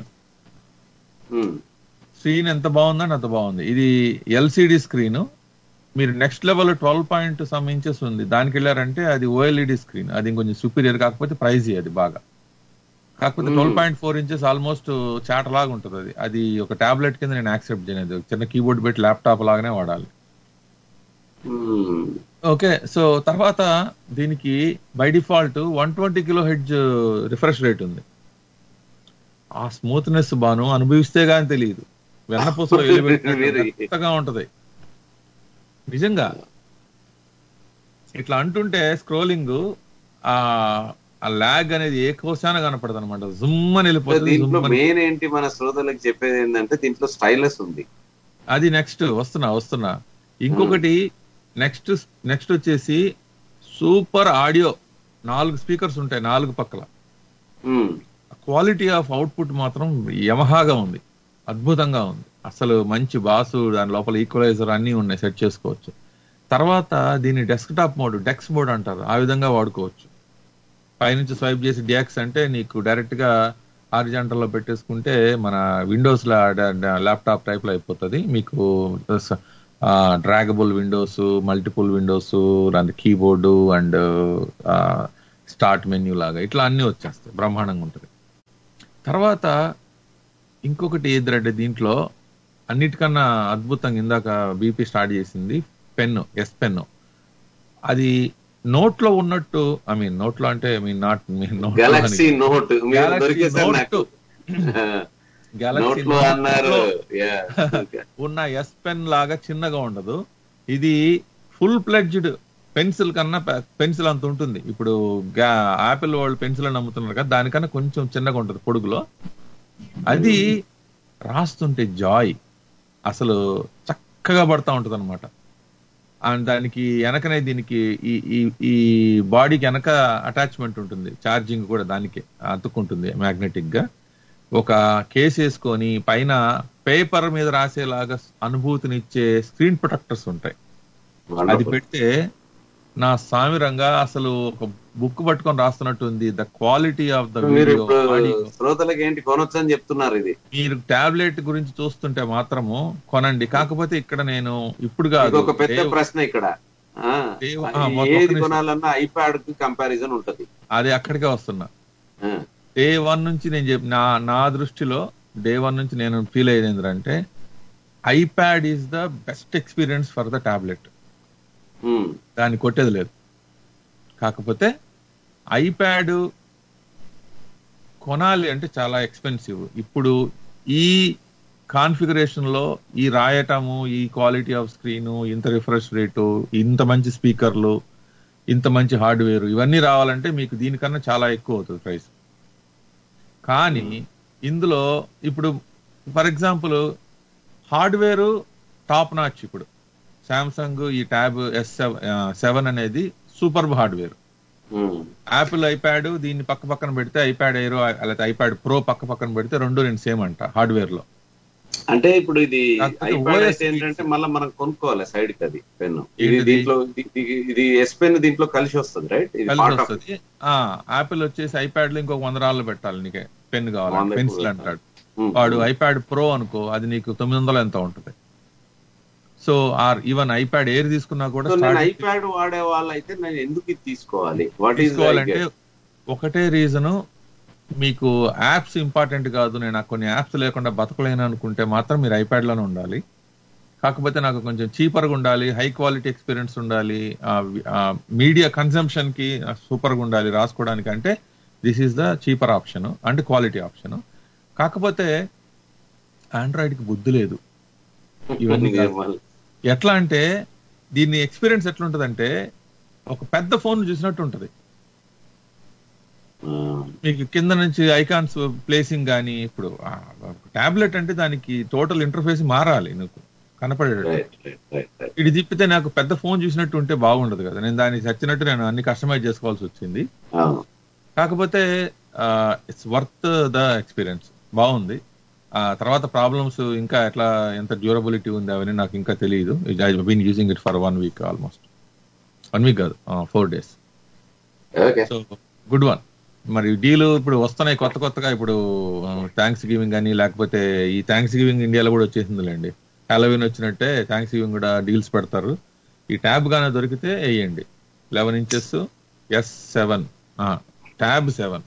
ఎంత బాగుందంటే అంత బాగుంది. ఇది LCD స్క్రీన్. మీరు నెక్స్ట్ లెవెల్ 12 ఇంచెస్ ఉంది, దానికి వెళ్ళారంటే అది OLED స్క్రీన్. అది ఇంకొంచెం సూపీరియర్, కాకపోతే ప్రైజీ అది బాగా. కాకపోతే 12.4 ఇంచెస్ ఆల్మోస్ట్ చాట్ లాగా ఉంటుంది. అది ఒక టాబ్లెట్ కింద నేను యాక్సెప్ట్ చేయలేదు. చిన్న కీబోర్డ్ పెట్టి ల్యాప్టాప్ లాగానే వాడాలి. ఓకే, సో తర్వాత దీనికి by default 120 kHz refresh rate ఉంది. ఆ స్మూత్నెస్ బాను అనుభవిస్తే గాని తెలియదు. వెన్నపూసలో ఎలిపెట్టగా ఉంటది నిజంగా. ఇట్లా అంటుంటే స్క్రోలింగ్ ఆ లాగ్ అనేది ఏ కోశాన కనపడదు అనమాట. జుమ్ అని వెళ్ళిపోతుంది. మెయిన్ ఏంటి మన శ్రోతలకు చెప్పేది ఏంటంటే దీంట్లో స్టైలస్ ఉంది. అది నెక్స్ట్ వస్తున్నా. ఇంకొకటి నెక్స్ట్ వచ్చేసి సూపర్ ఆడియో. 4 స్పీకర్స్ ఉంటాయి 4 పక్కల. క్వాలిటీ ఆఫ్ అవుట్పుట్ మాత్రం యమహాగా ఉంది, అద్భుతంగా ఉంది. అసలు మంచి బాసు, దాని లోపల ఈక్వలైజర్ అన్ని ఉన్నాయి, సెట్ చేసుకోవచ్చు. తర్వాత దీన్ని డెస్క్టాప్ మోడ్, డెక్స్ మోడ్ అంటారు, ఆ విధంగా వాడుకోవచ్చు. పైనుంచి స్వైప్ చేసి డిఎక్స్ అంటే నీకు డైరెక్ట్ గా హారిజాంటల్ లో పెట్టేసుకుంటే మన విండోస్ ల్యాప్టాప్ టైప్ లో అయిపోతుంది. మీకు డ్రాగబుల్ విండోస్, మల్టిపుల్ విండోస్, దాని కీబోర్డు అండ్ స్టార్ట్ మెన్యూ లాగా ఇట్లా అన్ని వచ్చేస్తాయి. బ్రహ్మాండంగా ఉంటుంది. తర్వాత ఇంకొకటి ఏదంటే దీంట్లో అన్నిటికన్నా అద్భుతంగా ఇందాక బీపీ స్టార్ట్ చేసింది పెన్ను, S పెన్ను. అది నోట్ లో ఉన్నట్టు, ఐ మీన్ నోట్ లో అంటే గెలాక్సీ నోట్ ఉన్న S పెన్ లాగా చిన్నగా ఉండదు. ఇది ఫుల్ ప్లెడ్జ్డ్ పెన్సిల్ కన్నా పెన్సిల్ అంత ఉంటుంది. ఇప్పుడు యాపిల్ వాళ్ళు పెన్సిల్ అని అమ్ముతున్నారు కదా, దానికన్నా కొంచెం చిన్నగా ఉంటుంది పొడుగులో. అది రాస్తుంటే జాయ్ అసలు చక్కగా పడతా ఉంటది అనమాట. అండ్ దానికి వెనకనే దీనికి ఈ బాడీకి వెనక అటాచ్మెంట్ ఉంటుంది, ఛార్జింగ్ కూడా దానికి అతుక్కుంటుంది మ్యాగ్నెటిక్ గా. ఒక కేసు వేసుకొని పైన పేపర్ మీద రాసేలాగా అనుభూతినిచ్చే స్క్రీన్ ప్రొటెక్టర్స్ ఉంటాయి. అది పెడితే నా సామిరంగా అసలు ఒక బుక్ పట్టుకొని రాస్తున్నట్టు ఉంది. The quality of the video. శ్రోతలకు ఏంటి కొనొచ్చు అని చెప్తున్నారు. ఇది మీరు టాబ్లెట్ గురించి చూస్తుంటే మాత్రము కొనండి. కాకపోతే ఇక్కడ నేను ఇప్పుడు కాదు, ఒక పెద్ద ప్రశ్న ఇక్కడ, ఏది కొనాలన్నా ఐప్యాడ్ కి కంపారిజన్ ఉంటది. అది అక్కడికే వస్తున్నా. డే 1 నుంచి నేను నా దృష్టిలో డే 1 నుంచి నేను ఫీల్ అయ్యేది ఏంటంటే iPad is the best experience for the tablet. దాన్ని కొట్టేది లేదు. కాకపోతే ఐప్యాడ్ కొనాలి అంటే చాలా ఎక్స్పెన్సివ్. ఇప్పుడు ఈ కాన్ఫిగరేషన్ లో ఈ రాయటము, ఈ క్వాలిటీ ఆఫ్ స్క్రీను, ఇంత రిఫ్రెష్ రేటు, ఇంత మంచి స్పీకర్లు, ఇంత మంచి హార్డ్వేర్, ఇవన్నీ రావాలంటే మీకు దీనికన్నా చాలా ఎక్కువ అవుతుంది ప్రైస్. కానీ ఇందులో ఇప్పుడు for example hardware top notch. ఇప్పుడు సామ్సంగ్ ఈ ట్యాబ్ S7 అనేది సూపర్ హార్డ్వేర్. యాపిల్ ఐప్యాడ్ దీన్ని పక్కన పెడితే ఐప్యాడ్ ఎయిరో లేకపోతే ఐప్యాడ్ ప్రో పక్కన పెడితే రెండు సేమ్ అంట హార్డ్వేర్ లో. అంటే ఇప్పుడు ఇది ఏంటంటే మళ్ళీ మనం కొనుక్కోవాలి సైడ్ కి అది పెన్. ఇది దీంట్లో ఇది ఎస్ పెన్ దీంట్లో కలిసి వస్తుంది, రైట్? కలిసి వస్తుంది. యాపిల్ వచ్చేసి ఐప్యాడ్ లో ఇంకొక $100 పెట్టాలి నీకే పెన్ కావాలి, పెన్సిల్ అంటాడు వాడు. ఐప్యాడ్ ప్రో అనుకో అది నీకు 900 ఎంత ఉంటుంది. సో ఈవెన్ ఐప్యాడ్ ఎయిర్ తీసుకున్నా కూడా ఐప్యాడ్ వాడే వాళ్ళు అయితే నేను ఎందుకు తీసుకోవాలి? తీసుకోవాలంటే ఒకటే రీజను, మీకు యాప్స్ ఇంపార్టెంట్ కాదు, నేను కొన్ని యాప్స్ లేకుండా బతకలేను అనుకుంటే మాత్రం మీరు ఐప్యాడ్ లోనే ఉండాలి. కాకపోతే నాకు కొంచెం చీపర్గా ఉండాలి, హై క్వాలిటీ ఎక్స్పీరియన్స్ ఉండాలి, మీడియా కన్సంప్షన్ కి సూపర్ గా ఉండాలి రాసుకోవడానికి అంటే this is the cheaper option and quality option. కాకపోతే ఆండ్రాయిడ్ కి బుద్ధి లేదు. ఇవన్నీ ఎట్లా అంటే దీన్ని ఎక్స్పీరియన్స్ ఎట్లుంటదంటే ఒక పెద్ద ఫోన్ చూసినట్టు ఉంటది. మీకు కింద నుంచి ఐకాన్స్ ప్లేసింగ్ కానీ, ఇప్పుడు టాబ్లెట్ అంటే దానికి టోటల్ ఇంటర్ఫేస్ మారాలి నీకు కనపడేటట్టు. ఇది తిప్పితే నాకు పెద్ద ఫోన్ చూసినట్టు ఉంటే బాగుండదు కదా. నేను దానికి చచ్చినట్టు నేను అన్ని కస్టమైజ్ చేసుకోవాల్సి వచ్చింది. కాకపోతే ఇట్స్ వర్త్ ద ఎక్స్పీరియన్స్, బాగుంది. తర్వాత ప్రాబ్లమ్స్ ఇంకా ఎట్లా ఎంత డ్యూరబిలిటీ ఉంది అవన్నీ నాకు ఇంకా తెలియదు. I been using it for 1 week almost. 1 week కాదు 4 days. So good one. మరి డీలు ఇప్పుడు వస్తున్నాయి కొత్తగా. ఇప్పుడు థ్యాంక్స్ గివింగ్ అని, లేకపోతే ఈ థ్యాంక్స్ గివింగ్ ఇండియాలో కూడా వచ్చేసిందిలేండి. హాలోవీన్ వచ్చినట్టే థ్యాంక్స్ గివింగ్ కూడా డీల్స్ పెడతారు. ఈ ట్యాబ్ గానే దొరికితే వేయండి. 11 inches S7 tab 7.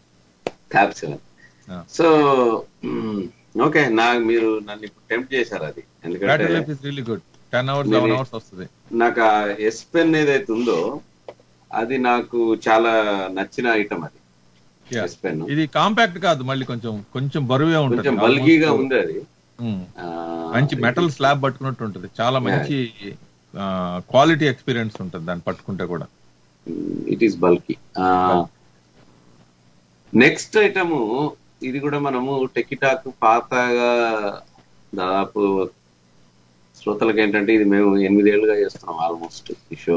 So okay, మీరు నన్ను ఇప్పుడు టెంప్ట్ చేశారు అది. ఎందుకంటే 10 hours 11 hours వస్తుంది. నాకు ఆ ఎస్ పెన్ ఏదైతే ఉందో అది నాకు చాలా నచ్చిన ఐటమ్. అది ఎస్ పెన్ ఇది కాంపాక్ట్ కాదు, మళ్ళీ కొంచెం బరువే ఉంటుంది, కొంచెం బల్కీగా ఉంది. అది మంచి మెటల్ స్లాబ్ పట్టుకున్నట్టు ఉంటుంది. చాలా మంచి క్వాలిటీ ఎక్స్పీరియన్స్ ఉంటుంది దాన్ని పట్టుకుంటే కూడా. It is bulky. Next item ఇది కూడా మనము టెకిటాక్ పాతగా దాదాపు శ్రోతలకు ఏంటంటే ఇది మేము 8 ఏళ్ళుగా చేస్తున్నాం ఆల్మోస్ట్ ఈ షో.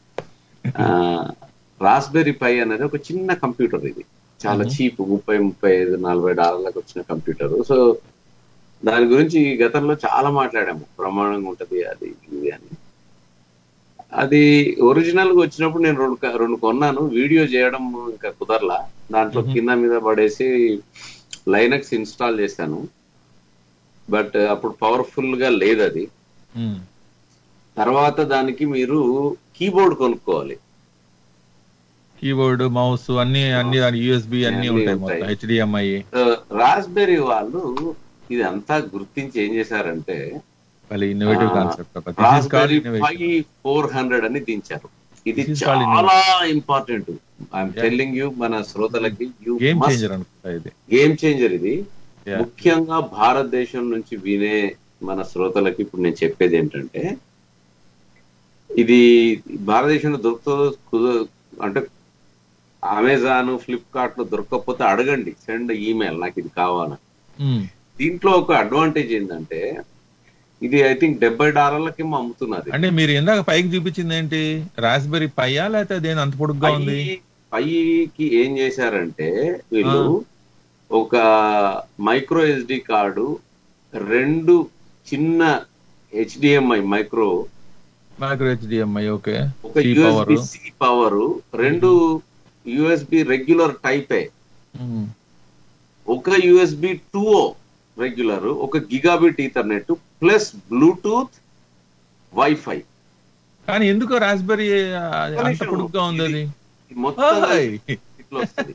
రాస్బెర్రీ పై అనేది ఒక చిన్న కంప్యూటర్. ఇది చాలా చీప్, $30-35-40 వచ్చిన కంప్యూటర్. సో దాని గురించి గతంలో చాలా మాట్లాడాము, ప్రమాణంగా ఉంటది అది ఇది అని. అది ఒరిజినల్ గా వచ్చినప్పుడు నేను రెండు కొన్నాను. వీడియో చేయడం ఇంకా కుదరలా. దాంట్లో కింద మీద పడేసి లైనక్స్ ఇన్స్టాల్ చేశాను. బట్ అప్పుడు పవర్ఫుల్ గా లేదు అది. తర్వాత దానికి మీరు కీబోర్డ్ కొనుక్కోవాలి. కీబోర్డ్, మౌస్ అన్ని USB అన్ని ఉంటాయి, HDMI. రాస్బెర్రీ వాళ్ళు ఇది అంతా గుర్తించి ఏం చేశారంటే ఇన్నోవేటివ్ కాన్సెప్ట్ రాస్బెర్రీ 400 అని దించారు. ఇది చాలా ఇంపార్టెంట్. ఐఎమ్ టెల్లింగ్ యూ, మన శ్రోతలకి గేమ్ చేంజర్ ఇది. ముఖ్యంగా భారతదేశం నుంచి వినే మన శ్రోతలకి ఇప్పుడు నేను చెప్పేది ఏంటంటే ఇది భారతదేశంలో దొరుకుతుందో అంటే అమెజాన్, ఫ్లిప్కార్ట్ లో దొరకకపోతే అడగండి, సెండ్ ఈమెయిల్, నాకు ఇది కావాలని. దీంట్లో ఒక అడ్వాంటేజ్ ఏంటంటే ఇది ఐ థింక్ $70 అమ్ముతున్నది. అంటే మీరు ఇందాక పైకి చూపించింది ఏంటి, రాస్బెర్రీ పైయా లేకపోతే అదేం అంత పొడుగ్గా ఉంది? పైకి ఏం చేశారంటే వీళ్ళు ఒక మైక్రో SD కార్డు, 2 చిన్న HDMI మైక్రో HDMI, ఓకే, ఒక USB-C power, 2 USB regular type A, ఒక USB 2.0 రెగ్యులర్, ఒక gigabit Ethernet plus Bluetooth WiFi. కానీ ఎందుకో రాస్బెర్రీ అంత పొడుగ్గా ఉంది అది? మొత్తం ఇట్లా వస్తుంది.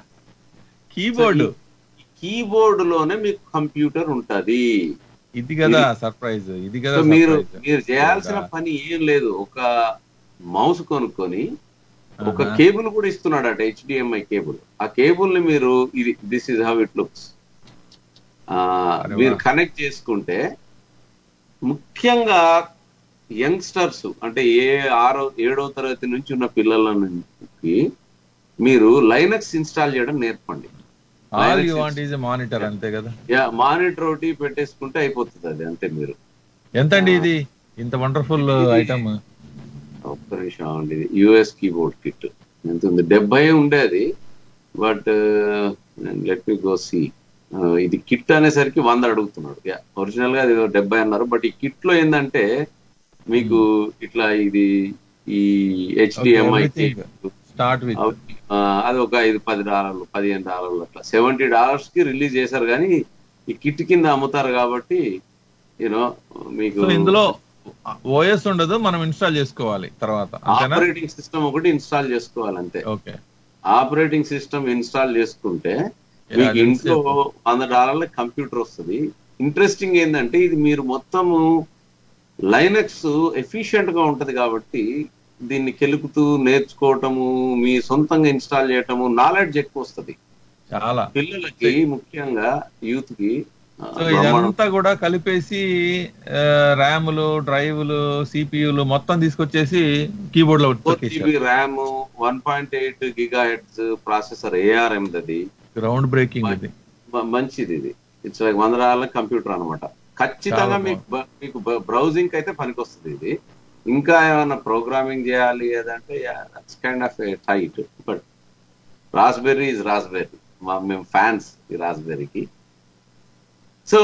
కీబోర్డ్ లోనే మీకు కంప్యూటర్ ఉంటది. ఇది కదా సర్ప్రైజ్, ఇది కదా మీరు చేయాల్సిన పని ఏం లేదు. ఒక మౌస్ కొనుక్కొని ఒక కేబుల్ కూడా ఇస్తున్నాడు అట, HDMI కేబుల్. ఆ కేబుల్ ని మీరు this is how it looks మీరు కనెక్ట్ చేసుకుంటే, ముఖ్యంగా యంగ్స్టర్స్ అంటే 6వ తరగతి నుంచి ఉన్న పిల్లలకి మీరు లైనక్స్ ఇన్స్టాల్ చేయడం నేర్పండి. మానిటర్ అంతే కదా, మానిటర్ ఒకటి పెట్టేసుకుంటే అయిపోతుంది అది, అంతే. మీరు ఎంత అండి ఇది ఇంత వండర్ఫుల్ ఐటమ్? ఒక్క నిమిషం అండి, ఇది US కీబోర్డ్ కిట్ ఎంత ఉంది? 70 ఉండేది, but let me go see. ఇది కిట్ అనేసరికి 100 అడుగుతున్నాడు. ఒరిజినల్ గా అది 70 అన్నారు, బట్ ఈ కిట్ లో ఏంటంటే మీకు ఇట్లా ఇది ఈ HDMI అది ఒక $5-10, $15 అట్లా, $70 కి రిలీజ్ చేశారు. కానీ ఈ కిట్ కింద అమ్ముతారు కాబట్టి యూనో మీకు ఇందులో OS ఉండదు, మనం ఇన్స్టాల్ చేసుకోవాలి. తర్వాత ఆపరేటింగ్ సిస్టమ్ ఒకటి ఇన్స్టాల్ చేసుకోవాలి అంతే. ఓకే, ఆపరేటింగ్ సిస్టమ్ ఇన్స్టాల్ చేసుకుంటే మీకు ఇంట్లో $100 కంప్యూటర్ వస్తుంది. ఇంట్రెస్టింగ్ ఏంటంటే ఇది మీరు మొత్తము లైనక్స్ ఎఫిషియెంట్ గా ఉంటది కాబట్టి దీన్ని కెలుకుతూ నేర్చుకోవటము, మీ సొంతంగా ఇన్స్టాల్ చేయటము, నాలెడ్జ్ ఎక్కువ వస్తుంది చాలా పిల్లలకి, ముఖ్యంగా యూత్ కి. ఇదంతా కూడా కలిపేసి ర్యామ్లు, డ్రైవ్లు, CPUలు మొత్తం తీసుకొచ్చేసి కీబోర్డ్ లో 4GB RAM, 1.8 GHz processor, ARM అది గ్రౌండ్ బ్రేకింగ్, ఇది మంచిది. ఇది ఇట్స్ లైక్ $100 కంప్యూటర్ అనమాట. ఖచ్చితంగా మీకు బ్రౌజింగ్ అయితే పనికొస్తుంది ఇది. ఇంకా ఏమైనా ప్రోగ్రామింగ్ చేయాలి అదంటే kind of tight, but Raspberry is Raspberry. మేము ఫ్యాన్స్ ఈ రాస్బెర్రీకి. So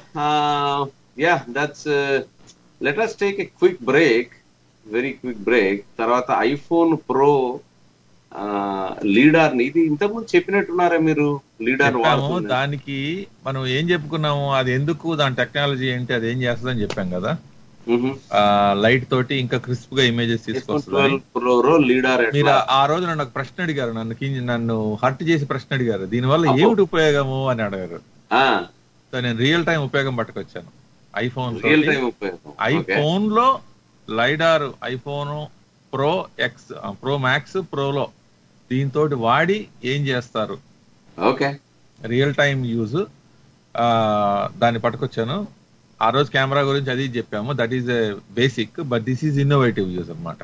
that's let us take a quick break, very quick break. తర్వాత ఐఫోన్ ప్రో లీడర్ ని, ఇది ఇంతకుముందు చెప్పినట్టున్నారా మీరు? లీడర్ దానికి మనం ఏం చెప్పుకున్నాము, అది ఎందుకు, దాని టెక్నాలజీ ఏంటి, అది ఏం చేస్తుందని చెప్పాం కదా. లైట్ తోటి ఇంకా క్రిస్ప్ గా ఇమేజెస్ తీసుకొస్తుంది. మీరు ఆ రోజు నన్ను ఒక ప్రశ్న అడిగారు, నన్ను హర్ట్ చేసి ప్రశ్న అడిగారు, దీనివల్ల ఏమిటి ఉపయోగము అని అడిగారు. సో నేను రియల్ టైం ఉపయోగం పట్టుకొచ్చాను. ఐఫోన్ లో లైడార్, ఐఫోన్ ప్రో మ్యాక్స్ ప్రోలో దీంతో వాడి ఏం చేస్తారు, రియల్ టైం యూజ్, దాన్ని పట్టుకొచ్చాను. ఆ రోజు కెమెరా గురించి అది చెప్పాము, that is basic, but this is innovative use అన్నమాట.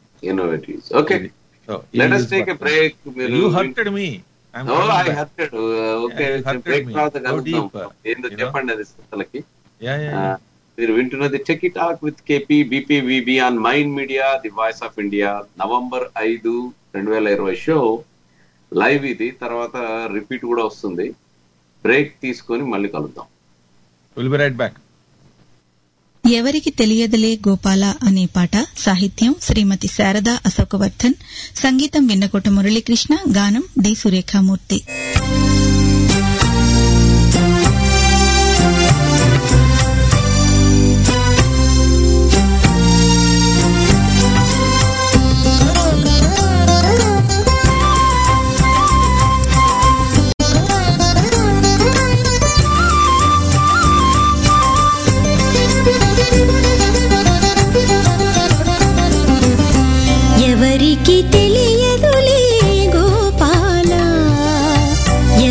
మీరు వింటున్నది Tech talk with KP BPVB on Mind media, the voice of India. November 5, 2020 show live ఇది. తర్వాత రిపీట్ కూడా వస్తుంది. బ్రేక్ తీసుకొని మళ్ళీ కలుద్దాం. Will be right back. ఎవరికి తెలియదులే గోపాల అనే పాట సాహిత్యం శ్రీమతి శారదా అశోకవర్ధన్, సంగీతం విన్నకోట మురళీకృష్ణ, గానం డి సురేఖామూర్తి. ఎవరికి తెలియదులే గోపాల,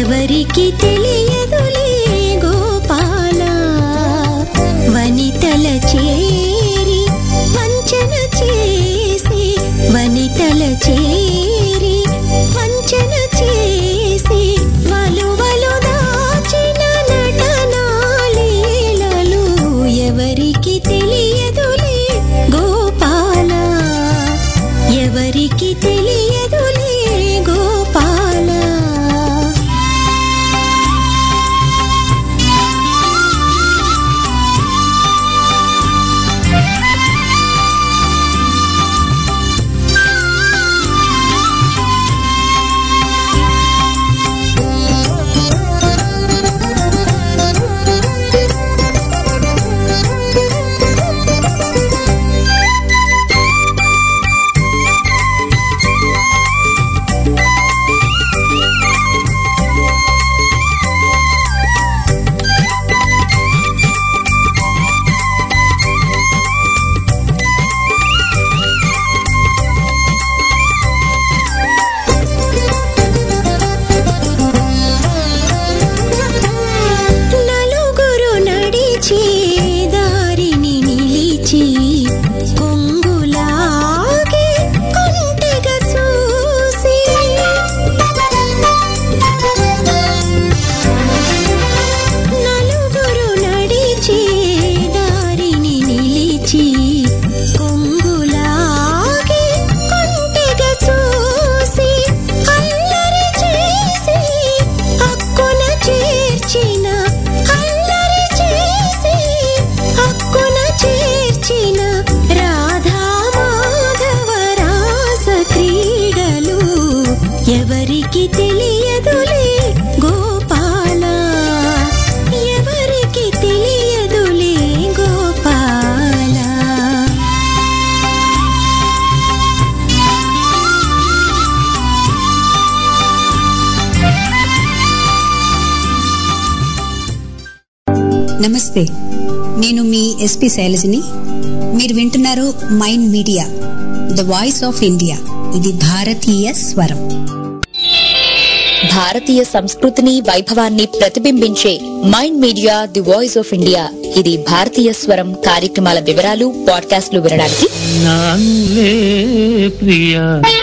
నమస్తే, నేను మీ ఎస్పీ శైలజని. మీరు వింటున్నారు mind media, the voice of India. ఇది భారతీయ స్వరం. భారతీయ సంస్కృతిని, వైభవాన్ని ప్రతిబింబించే Mind media the voice of India. ఇది భారతీయ స్వరం కార్యక్రమాల వివరాలు, పాడ్కాస్ట్లు వినడానికి నానులే ప్రియా,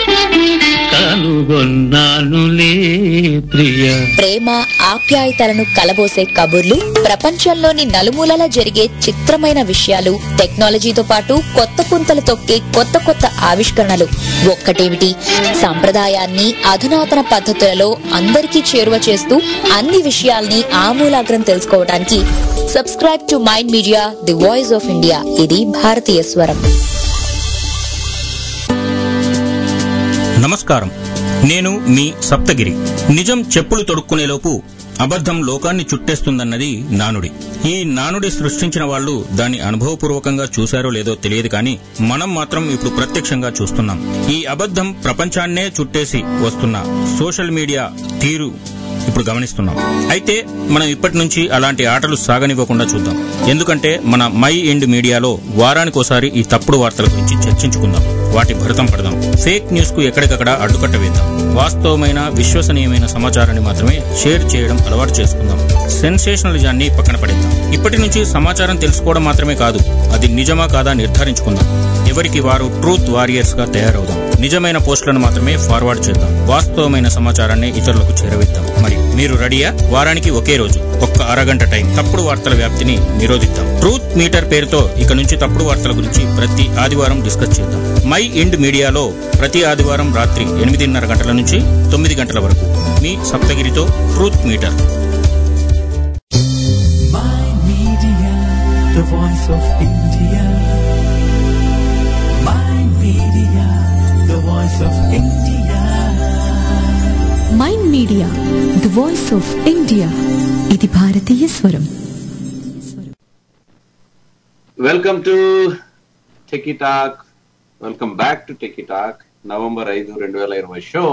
కనుగొన్నానులే ప్రియా. ప్రేమ ఆప్యాయతలను కలబోసే కబుర్లు, ప్రపంచంలోని నలుమూలల జరిగే చిత్రమైన విషయాలు, టెక్నాలజీతో పాటు కొత్త పుంతలు తొక్కే కొత్త కొత్త ఆవిష్కరణలు. ఒక్కటేమిటి, సంప్రదాయాన్ని అధునాతన పద్ధతులలో అందరికీ చేరువ చేస్తూ అన్ని విషయాల్ని ఆమూలాగ్రం తెలుసుకోవడానికి subscribe to Mind media the voice of India. ఇది భారతీయ స్వరం. నమస్కారం, నేను మీ సప్తగిరి. నిజం చెప్పులు తొడుక్కునేలోపు అబద్ధం లోకాన్ని చుట్టేస్తుందన్నది నానుడి. ఈ నానుడి సృష్టించిన వాళ్లు దాన్ని అనుభవపూర్వకంగా చూశారో లేదో తెలియదు, కానీ మనం మాత్రం ఇప్పుడు ప్రత్యక్షంగా చూస్తున్నాం. ఈ అబద్ధం ప్రపంచాన్నే చుట్టేసి వస్తున్న సోషల్ మీడియా తీరు ఇప్పుడు గమనిస్తున్నాం. అయితే మనం ఇప్పటి నుంచి అలాంటి ఆటలు సాగనివ్వకుండా చూద్దాం. ఎందుకంటే మన మై ఇండ్ మీడియాలో వారానికోసారి ఈ తప్పుడు వార్తల గురించి చర్చించుకుందాం. వాటి భరతం పడదాం. ఫేక్ న్యూస్ కు ఎక్కడికక్కడ అడ్డుకట్ట వేద్దాం. వాస్తవమైన, విశ్వసనీయమైన సమాచారాన్ని మాత్రమే షేర్ చేయడం అలవాటు చేసుకుందాం. సెన్సేషనలిజాన్ని పక్కన పడేద్దాం. ఇప్పటి నుంచి సమాచారం తెలుసుకోవడం మాత్రమే కాదు, అది నిజమా కాదా నిర్ధారించుకుందాం. ఎవరికి వారు ట్రూత్ వారియర్స్ గా తయారవుదాం. నిజమైన పోస్టులను మాత్రమే ఫార్వర్డ్ చేద్దాం. వాస్తవమైన సమాచారాన్ని ఇతరులకు చేరవేద్దాం. మరి మీరు రెడీయా? వారానికి ఒకే రోజు, ఒక్క అరగంట టైం, తప్పుడు వార్తల వ్యాప్తిని నిరోధిద్దాం. ట్రూత్ మీటర్ పేరుతో ఇక నుంచి తప్పుడు వార్తల గురించి ప్రతి ఆదివారం డిస్కస్ చేద్దాం. మై ఇండ్ మీడియాలో ప్రతి ఆదివారం రాత్రి 8:30 గంటల నుంచి 9 గంటల వరకు మీ సప్తగిరితో truth meter. The voice of India. Mind Media, the voice of India. Mind media the voice of India. ఇది భారతీయ స్వరం. Welcome to techie talk. Welcome back to techie talk. November 5, 2020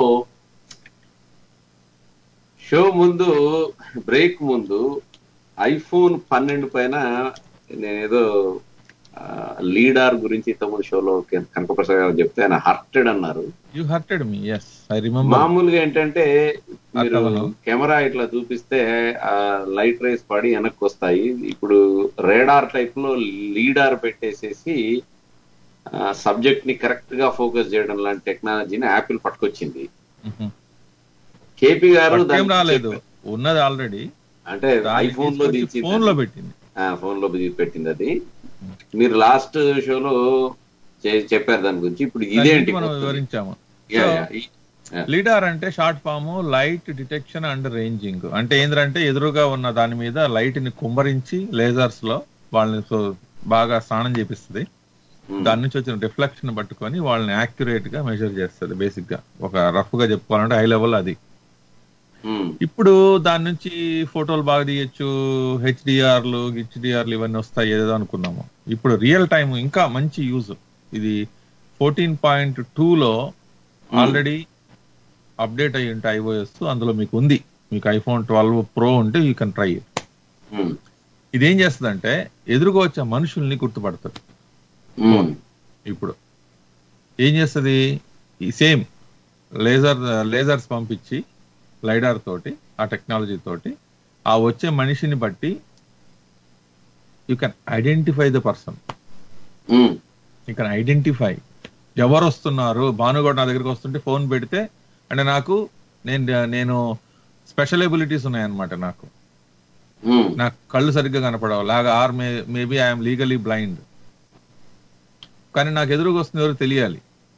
show ముందు, బ్రేక్ ముందు ఐఫోన్ 12 పైన నేనేదో లీడార్ గురించి ఇంతకుముందు షోలో కనకప్రసాద్ గారు చెప్తే ఆయన హర్టెడ్ అన్నారు. మామూలుగా ఏంటంటే మీరు కెమెరా ఇట్లా చూపిస్తే లైట్ రేస్ పడి వెనక్కి వస్తాయి. ఇప్పుడు రేడార్ టైప్ లో లీడార్ పెట్టేసేసి సబ్జెక్ట్ ని కరెక్ట్ గా ఫోకస్ చేయడం లాంటి టెక్నాలజీని యాపిల్ పట్టుకొచ్చింది. కేపీ గారు ఉన్నది ఆల్రెడీ, అంటే ఐఫోన్ లో ఫోన్ లో పెట్టింది. అది మీరు లాస్ట్ షోలో చెప్పారు దాని గురించి. ఇప్పుడు ఇదేంటి మనం వివరించాము. లీడార్ అంటే short form light detection and ranging. అంటే ఏంటంటే ఎదురుగా ఉన్న దాని మీద లైట్ ని కుమ్మరించి లేజర్స్ లో వాళ్ళని బాగా స్నానం చేపిస్తుంది. దాని నుంచి వచ్చిన రిఫ్లెక్షన్ పట్టుకొని వాళ్ళని యాక్యురేట్ గా మెజర్ చేస్తుంది. బేసిక్ గా ఒక రఫ్ గా చెప్పుకోవాలంటే హై లెవెల్ అది. ఇప్పుడు దాని నుంచి ఫోటోలు బాగా తీయచ్చు, హెచ్డిఆర్లు ఇవన్నీ వస్తాయి ఏదో అనుకున్నాము. ఇప్పుడు రియల్ టైం ఇంకా మంచి యూజ్. ఇది 14.2లో ఆల్రెడీ అప్డేట్ అయ్యి ఉంటే iOS అందులో మీకు ఉంది. మీకు ఐఫోన్ 12 Pro ఉంటే యూ కెన్ ట్రై ఇట్. ఇదేం చేస్తుందంటే ఎదురుగా వచ్చే మనుషుల్ని గుర్తుపడుతుంది. ఇప్పుడు ఏం చేస్తుంది, ఈ సేమ్ లేజర్స్ పంపించి లైడార్ తోటి, ఆ టెక్నాలజీ తోటి ఆ వచ్చే మనిషిని బట్టి you can identify the person. You can identify ఎవరు వస్తున్నారు. భానుగౌడ్ నా దగ్గరికి వస్తుంటే ఫోన్ పెడితే అంటే నేను స్పెషల్ ఎబిలిటీస్ ఉన్నాయన్నమాట. నాకు కళ్ళు సరిగ్గా కనపడవు లాగా, or maybe I'm legally blind, కానీ నాకు ఎదురుగా వస్తుంది ఎవరు తెలియాలి.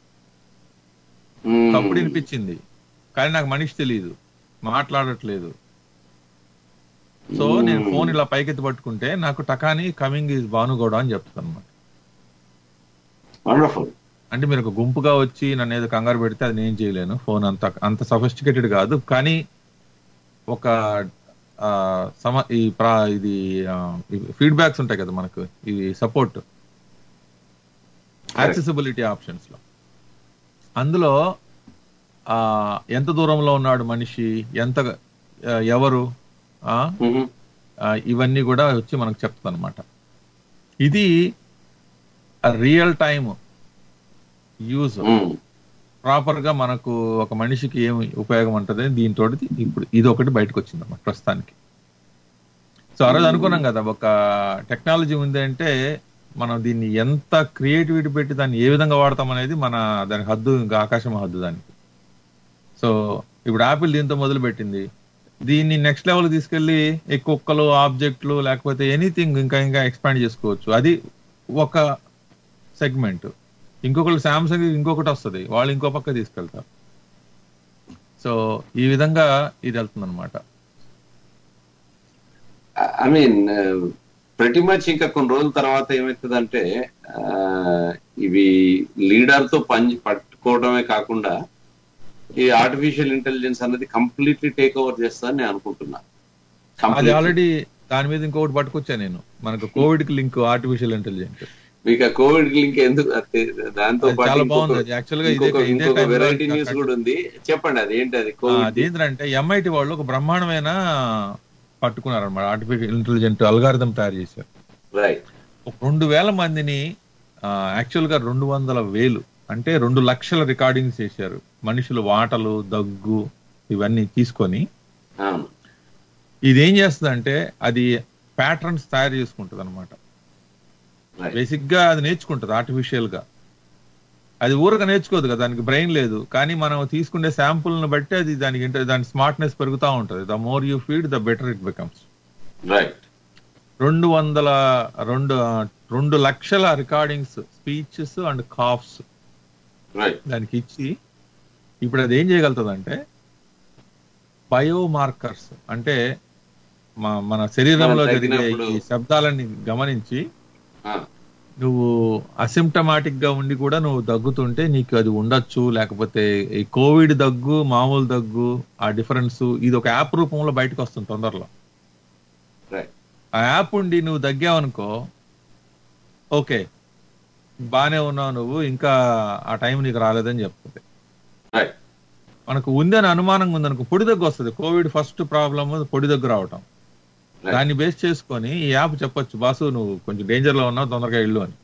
తప్పుడు వినిపించింది కానీ నాకు మనిషి తెలియదు, మాట్లాడట్లేదు. సో నేను ఫోన్ ఇలా పైకెత్తి పట్టుకుంటే నాకు టకాని కమింగ్ ఈజ్ భానుగౌడ అని చెప్తాను అనమాట. అంటే మీరు ఒక గుంపుగా వచ్చి నన్ను ఏదో కంగారు పెడితే అది నేను చేయలేను. ఫోన్ అంత సఫిస్టికేటెడ్ కాదు, కానీ ఒక ఇది ఫీడ్బ్యాక్స్ ఉంటాయి కదా మనకు, ఇది సపోర్ట్ యాక్సెసిబిలిటీ ఆప్షన్స్ లో, అందులో ఎంత దూరంలో ఉన్నాడు మనిషి, ఎవరు, ఇవన్నీ కూడా వచ్చి మనకు చెప్తుంది అనమాట. ఇది రియల్ టైమ్ యూజ్ ప్రాపర్ గా మనకు ఒక మనిషికి ఏమి ఉపయోగం ఉంటుంది దీంతో ఇప్పుడు ఇది ఒకటి బయటకు వచ్చింది అన్నమాట ప్రస్తుతానికి. సో ఆ రోజు అనుకున్నాం కదా, ఒక టెక్నాలజీ ఉంది అంటే మనం దీన్ని ఎంత క్రియేటివిటీ పెట్టి దాన్ని ఏ విధంగా వాడతాం అనేది దానికి హద్దు, ఇంకా ఆకాశం హద్దు దానికి. సో ఇప్పుడు యాపిల్ దీంతో మొదలు పెట్టింది, దీన్ని నెక్స్ట్ లెవెల్ తీసుకెళ్లి ఈ కుక్కలు, ఆబ్జెక్టులు, లేకపోతే ఎనీథింగ్ ఇంకా ఎక్స్పాండ్ చేసుకోవచ్చు. అది ఒక సెగ్మెంట్. ఇంకొకళ్ళు శాంసంగ్ ఇంకొకటి వస్తుంది, వాళ్ళు ఇంకో పక్క తీసుకెళ్తారు. సో ఈ విధంగా ఇది వెళ్తుంది అనమాట. ఐ మీన్ ప్రతి మచ్ ఇంకా కొన్ని రోజుల తర్వాత ఏమవుతుందంటే ఇవి లీడర్ తో పట్టుకోవడమే కాకుండా ఈ ఆర్టిఫిషియల్ ఇంటెలిజెన్స్ అనేది కంప్లీట్లీ టేక్ ఓవర్ చేస్తానని నేను అనుకుంటున్నా. అది ఆల్రెడీ దాని మీద ఇంకొకటి పట్టుకొచ్చా నేను, మనకు కోవిడ్ కి లింక్ ఆర్టిఫిషియల్ ఇంటెలిజెన్స్. మీకు కోవిడ్ కి లింక్ ఎందుకు? దాంతో చాలా బాగుంది యాక్చువల్ గా. ఇంకొక వెరైటీ న్యూస్ కూడా ఉంది, చెప్పండి. అది ఏంటి? అది ఏంటంటే MIT వాళ్ళు ఒక బ్రహ్మాండమైన పట్టుకున్నారు అనమాట, ఆర్టిఫిషియల్ ఇంటెలిజెంట్ అల్గారిథం తయారు చేశారు. 2,000 మందిని యాక్చువల్ గా 200,000 అంటే 2 లక్షల రికార్డింగ్స్ చేశారు. మనుషులు వాటలు, దగ్గు ఇవన్నీ తీసుకొని ఇదేం చేస్తుంది అంటే అది ప్యాటర్న్స్ తయారు చేసుకుంటది అనమాట. బేసిక్ గా అది నేర్చుకుంటది ఆర్టిఫిషియల్ గా. అది ఊరగా నేర్చుకోదు కదా, దానికి బ్రెయిన్ లేదు. కానీ మనం తీసుకునే శాంపుల్ ని బట్టి అది దాని స్మార్ట్నెస్ పెరుగుతూ ఉంటది. The more you feed the better it becomes. 2 లక్షల రికార్డింగ్స్, స్పీచెస్ అండ్ కాఫ్స్ దానికి ఇచ్చి ఇప్పుడు అది ఏం చేయగలుగుతుంది, బయోమార్కర్స్ అంటే మన శరీరంలో జరిగే ఈ శబ్దాలని గమనించి నువ్వు అసిమ్టమాటిక్ గా ఉండి కూడా నువ్వు దగ్గుతుంటే నీకు అది ఉండొచ్చు, లేకపోతే ఈ కోవిడ్ దగ్గు, మామూలు దగ్గు, ఆ డిఫరెన్స్ ఇది ఒక యాప్ రూపంలో బయటకు వస్తుంది తొందరలో. ఆ యాప్ ఉండి నువ్వు దగ్గావనుకో, ఓకే బానే ఉన్నావు నువ్వు, ఇంకా ఆ టైం నీకు రాలేదని చెప్తుంది. మనకు ఉందని అనుమానంగా ఉందనుకో, పొడి దగ్గు వస్తుంది. కోవిడ్ ఫస్ట్ ప్రాబ్లమ్ పొడి దగ్గు రావటం. దాన్ని బేస్ చేసుకొని ఈ యాప్ చెప్పొచ్చు, బాసు నువ్వు కొంచెం డేంజర్ లో ఉన్నావు, తొందరగా ఇల్లు అని.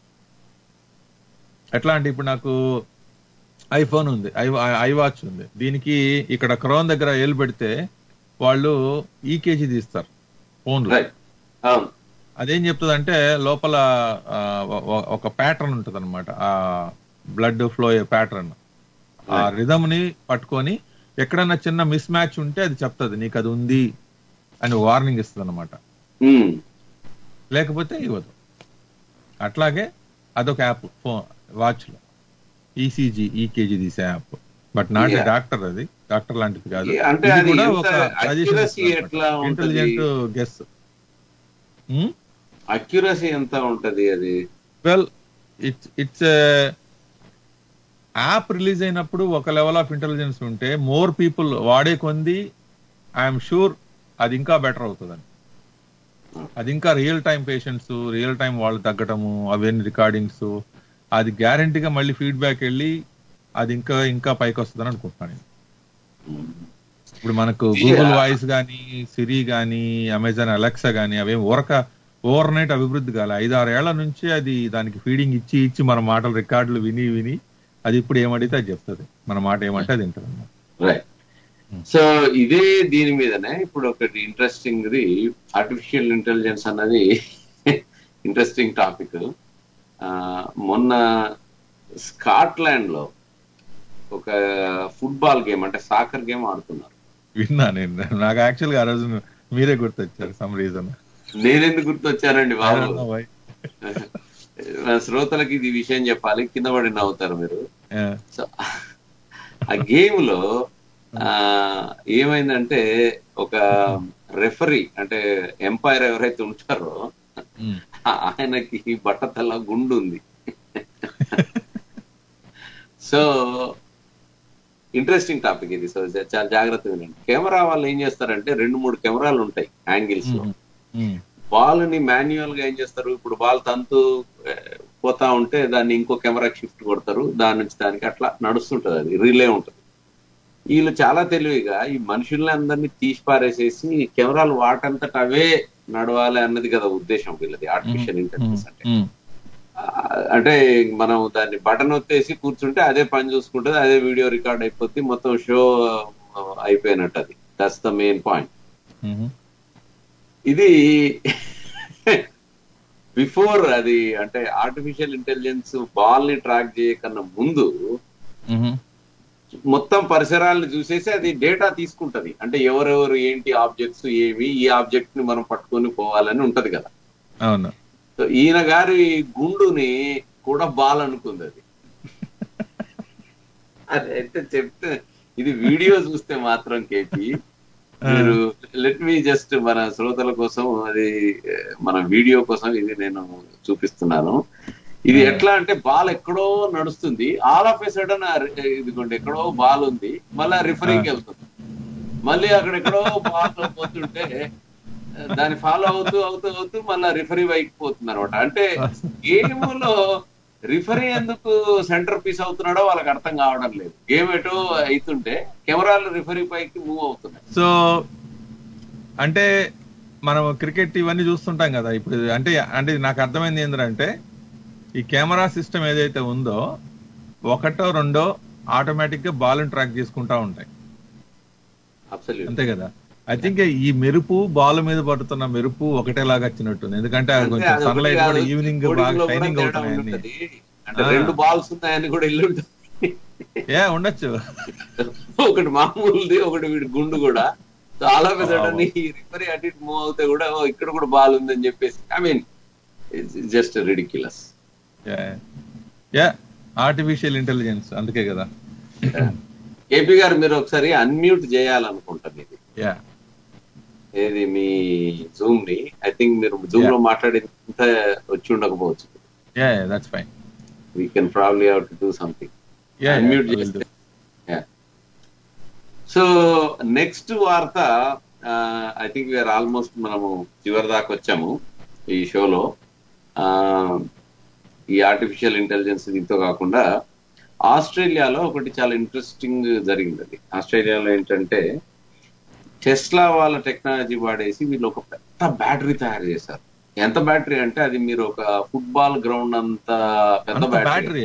ఎట్లా అంటే ఇప్పుడు నాకు ఐఫోన్ ఉంది, ఐవాచ్ ఉంది, దీనికి ఇక్కడ క్రోన్ దగ్గర ఏలు పెడితే వాళ్ళు ఈకేజీ తీస్తారు ఫోన్ లో. అదేం చెప్తుంది అంటే లోపల ఒక ప్యాటర్న్ ఉంటది అనమాట, ఆ బ్లడ్ ఫ్లో ప్యాటర్న్. ఆ రిథమ్ ని పట్టుకొని ఎక్కడన్నా చిన్న మిస్ మ్యాచ్ ఉంటే అది చెప్తుంది నీకు అది ఉంది అని వార్నింగ్ ఇస్తుంది అనమాట. లేకపోతే ఇవ్వదు. అట్లాగే అదొక యాప్ ఫోన్ వాచ్ లో, ఈసీజీ ఈకేజీ తీసే యాప్. బట్ నాట్ డాక్టర్, అది డాక్టర్ లాంటిది కాదు. ఇది కూడా ఒక ఇంటెలిజెంట్ గెస్. అక్యురసీ ఎంత ఉంటది అది? వెల్ ఇట్స్ యాప్ రిలీజ్ అయినప్పుడు ఒక లెవెల్ ఆఫ్ ఇంటెలిజెన్స్ ఉంటే మోర్ పీపుల్ వాడే కొంది ఐఎమ్ షూర్ అది ఇంకా బెటర్ అవుతుందని. అది ఇంకా real time patients, real time వాళ్ళు తగ్గటము, అవన్నీ రికార్డింగ్స్, అది గ్యారంటీగా మళ్ళీ ఫీడ్బ్యాక్ వెళ్ళి అది ఇంకా పైకి వస్తుందని అనుకుంటున్నాను. ఇప్పుడు మనకు గూగుల్ వాయిస్ గానీ, సిరి గానీ, అమెజాన్ అలెక్సా గానీ అవేం ఓవర్ నైట్ అభివృద్ధి కాలే. 5-6 ఏళ్ల నుంచి అది దానికి ఫీడింగ్ ఇచ్చి మన మాటలు రికార్డులు విని అది ఇప్పుడు ఏమడితే అది చెప్తుంది, మన మాట ఏమంటే అది వింటుంది. సో ఇదే దీని మీదనే ఇప్పుడు ఒకటి ఇంట్రెస్టింగ్, ఆర్టిఫిషియల్ ఇంటెలిజెన్స్ అన్నది ఇంట్రెస్టింగ్ టాపిక్. మొన్న స్కాట్లాండ్ లో ఒక ఫుట్బాల్ గేమ్ అంటే సాకర్ గేమ్ ఆడుతున్నారు. విన్నా నేను. నాకు యాక్చువల్గా ఆ రోజు మీరే గుర్తొచ్చారు సమ్ రీజన్. నేనెందుకు గుర్తొచ్చానండి బాబు? శ్రోతలకి ఇది విషయం చెప్పాలి, కింద పడి నవ్వుతారు మీరు. సో ఆ గేమ్ లో ఏమైందంటే ఒక రెఫరీ అంటే ఎంపైర్ ఎవరైతే ఉంటారో ఆయనకి బట్టతల గుండు ఉంది. సో ఇంట్రెస్టింగ్ టాపిక్ ఇది. సో చాలా జాగ్రత్తగా వినండి. కెమెరా వాళ్ళు ఏం చేస్తారంటే 2-3 కెమెరాలు ఉంటాయి యాంగిల్స్ లో. బాల్ని మాన్యువల్ గా ఏం చేస్తారు, ఇప్పుడు బాల్ తంతు పోతా ఉంటే దాన్ని ఇంకో కెమెరాకి షిఫ్ట్ కొడతారు, దాని నుంచి దానికి అట్లా నడుస్తుంటది. అది రిలే ఉంటుంది. వీళ్ళు చాలా తెలివిగా ఈ మనుషుల్ని అందరినీ తీసి పారేసేసి కెమెరాలు వాటంతట అవే నడవాలి అన్నది కదా ఉద్దేశం వీళ్ళది ఆర్టిఫిషియల్ ఇంటెలిజెన్స్ అంటే. అంటే మనం దాన్ని బటన్ ఒత్తేసి కూర్చుంటే అదే పని చూసుకుంటుంది, అదే వీడియో రికార్డ్ అయిపోద్ది, మొత్తం షో అయిపోయినట్టు. అది దట్స్ ద మెయిన్ పాయింట్. ఇది బిఫోర్ అది అంటే ఆర్టిఫిషియల్ ఇంటెలిజెన్స్ బాల్ ని ట్రాక్ చేయకన్నా ముందు మొత్తం పరిసరాలను చూసేసి అది డేటా తీసుకుంటది. అంటే ఎవరెవరు ఏంటి ఆబ్జెక్ట్స్ ఏవి, ఈ ఆబ్జెక్ట్ ని మనం పట్టుకొని పోవాలని ఉంటది కదా. అవును. సో ఈయన గారి గుండుని కూడా బాల్ అనుకుంది అది. అదైతే చెప్తే ఇది వీడియో చూస్తే మాత్రం కేపీ మీరు లెట్ మీ జస్ట్ మన శ్రోతల కోసం అది మన వీడియో కోసం ఇది నేను చూపిస్తున్నాను. ఇది ఎట్లా అంటే బాల్ ఎక్కడో నడుస్తుంది, ఆల్ ఆఫ్ ఎ సడన్ ఇదిగోండి ఎక్కడో బాల్ ఉంది, మళ్ళీ రిఫరీకి వెళ్తుంది, మళ్ళీ అక్కడెక్కడో బాల్ పోతుంటే దాన్ని ఫాలో అవుతూ అవుతూ అవుతూ మళ్ళీ రిఫరీ వైపు పోతుంది అనమాట. అంటే గేమ్ లో రిఫరీ ఎందుకు సెంటర్ పీస్ అవుతున్నాడో వాళ్ళకి అర్థం కావడం లేదు. గేమ్ ఎటో అవుతుంటే కెమెరాలు రిఫరీ పైకి మూవ్ అవుతున్నాయి. సో అంటే మనం క్రికెట్ ఇవన్నీ చూస్తుంటాం కదా ఇప్పుడు. అంటే నాకు అర్థమైంది ఏంటంటే ఈ కెమెరా సిస్టమ్ ఏదైతే ఉందో ఒకటో రెండో ఆటోమేటిక్ గా బాల్ ట్రాక్ చేసుకుంటా ఉంటాయి, అంతే కదా. ఐ థింక్ ఈ మెరుపు బాల్ మీద పడుతున్న మెరుపు ఒకటేలాగా వచ్చినట్టుంది, ఎందుకంటే కొంచెం సన్లైట్ కూడా ఈవినింగ్ బాగా షైనింగ్ అవుతున్నాయి. రెండు బాల్స్ ఉన్నాయని కూడా ఇల్లు ఉండొచ్చు, ఒకటి మామూలుది ఒకటి వీడి గుండు కూడా. చాలా సడన్ రిఫరీ అటు ఇటు మూవ్ అవుతే కూడా ఇక్కడ కూడా బాల్ ఉందని చెప్పేసి I mean just ridiculous. Artificial intelligence అందుకే కదా. ఏపీ గారు మీరు ఒకసారి అన్మ్యూట్ చేయాలనుకుంటాను ఇది ఏది మీ జూమ్ ని. ఐ థింక్ మీరు జూమ్ లో మాట్లాడేంత వచ్చి ఉండకపోవచ్చు. That's fine. We can probably have to do something. Unmute చేస్తే. సో నెక్స్ట్ వార్త ఐ థింక్ వీఆర్ ఆల్మోస్ట్ మనము చివరి దాకా వచ్చాము ఈ షోలో. ఈ ఆర్టిఫిషియల్ ఇంటెలిజెన్స్ దీంతో కాకుండా ఆస్ట్రేలియాలో ఒకటి చాలా ఇంట్రెస్టింగ్ జరిగింది. అది ఆస్ట్రేలియాలో ఏంటంటే టెస్లా వాళ్ళ టెక్నాలజీ వాడేసి వీళ్ళు ఒక పెద్ద బ్యాటరీ తయారు చేశారు. ఎంత బ్యాటరీ అంటే అది మీరు ఒక ఫుట్బాల్ గ్రౌండ్ అంత పెద్ద బ్యాటరీ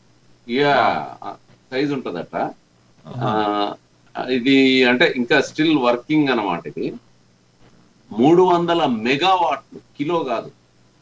సైజ్ ఉంటదట. ఇది అంటే ఇంకా స్టిల్ వర్కింగ్ అన్నమాట. ఇది 300 మెగావాట్లు, కిలో కాదు,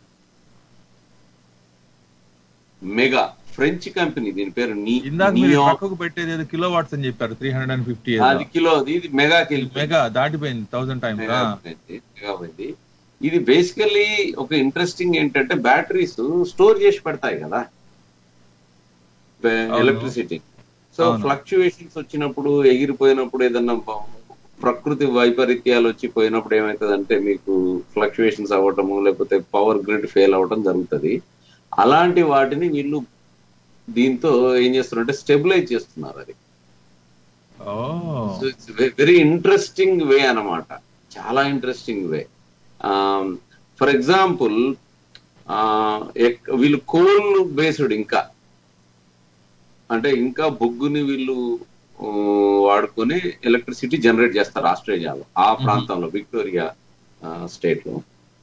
మెగా. ఫ్రెంచ్ కంపెనీ, దీని పేరు పెట్టేది కిలో వాట్స్ అని చెప్పారు. 350 అది కిలో, ఇది మెగా దాటిపోయింది 1000 టైమ్స్ మెగా పోయింది. ఇది బేసికలీ ఒక ఇంట్రెస్టింగ్ ఏంటంటే బ్యాటరీస్ స్టోర్ చేసి పెడతాయి కదా ఎలక్ట్రిసిటీ. సో ఫ్లక్చువేషన్స్ వచ్చినప్పుడు, ఎగిరిపోయినప్పుడు, ఏదన్నా ప్రకృతి వైపరీత్యాలు వచ్చి పోయినప్పుడు ఏమవుతుందంటే మీకు ఫ్లక్చువేషన్స్ అవ్వటము లేకపోతే పవర్ గ్రిడ్ ఫెయిల్ అవ్వటం జరుగుతుంది. అలాంటి వాటిని వీళ్ళు దీంతో ఏం చేస్తున్నారంటే స్టెబిలైజ్ చేస్తున్నారు. అది వెరీ ఇంట్రెస్టింగ్ వే అన్నమాట, చాలా ఇంట్రెస్టింగ్ వే. ఫర్ ఎగ్జాంపుల్ వీళ్ళు కోల్ బేస్డ్ ఇంకా బొగ్గుని వీళ్ళు వాడుకొని ఎలక్ట్రిసిటీ జనరేట్ చేస్తారు ఆస్ట్రేలియాలో, ఆ ప్రాంతంలో, విక్టోరియా స్టేట్ లో.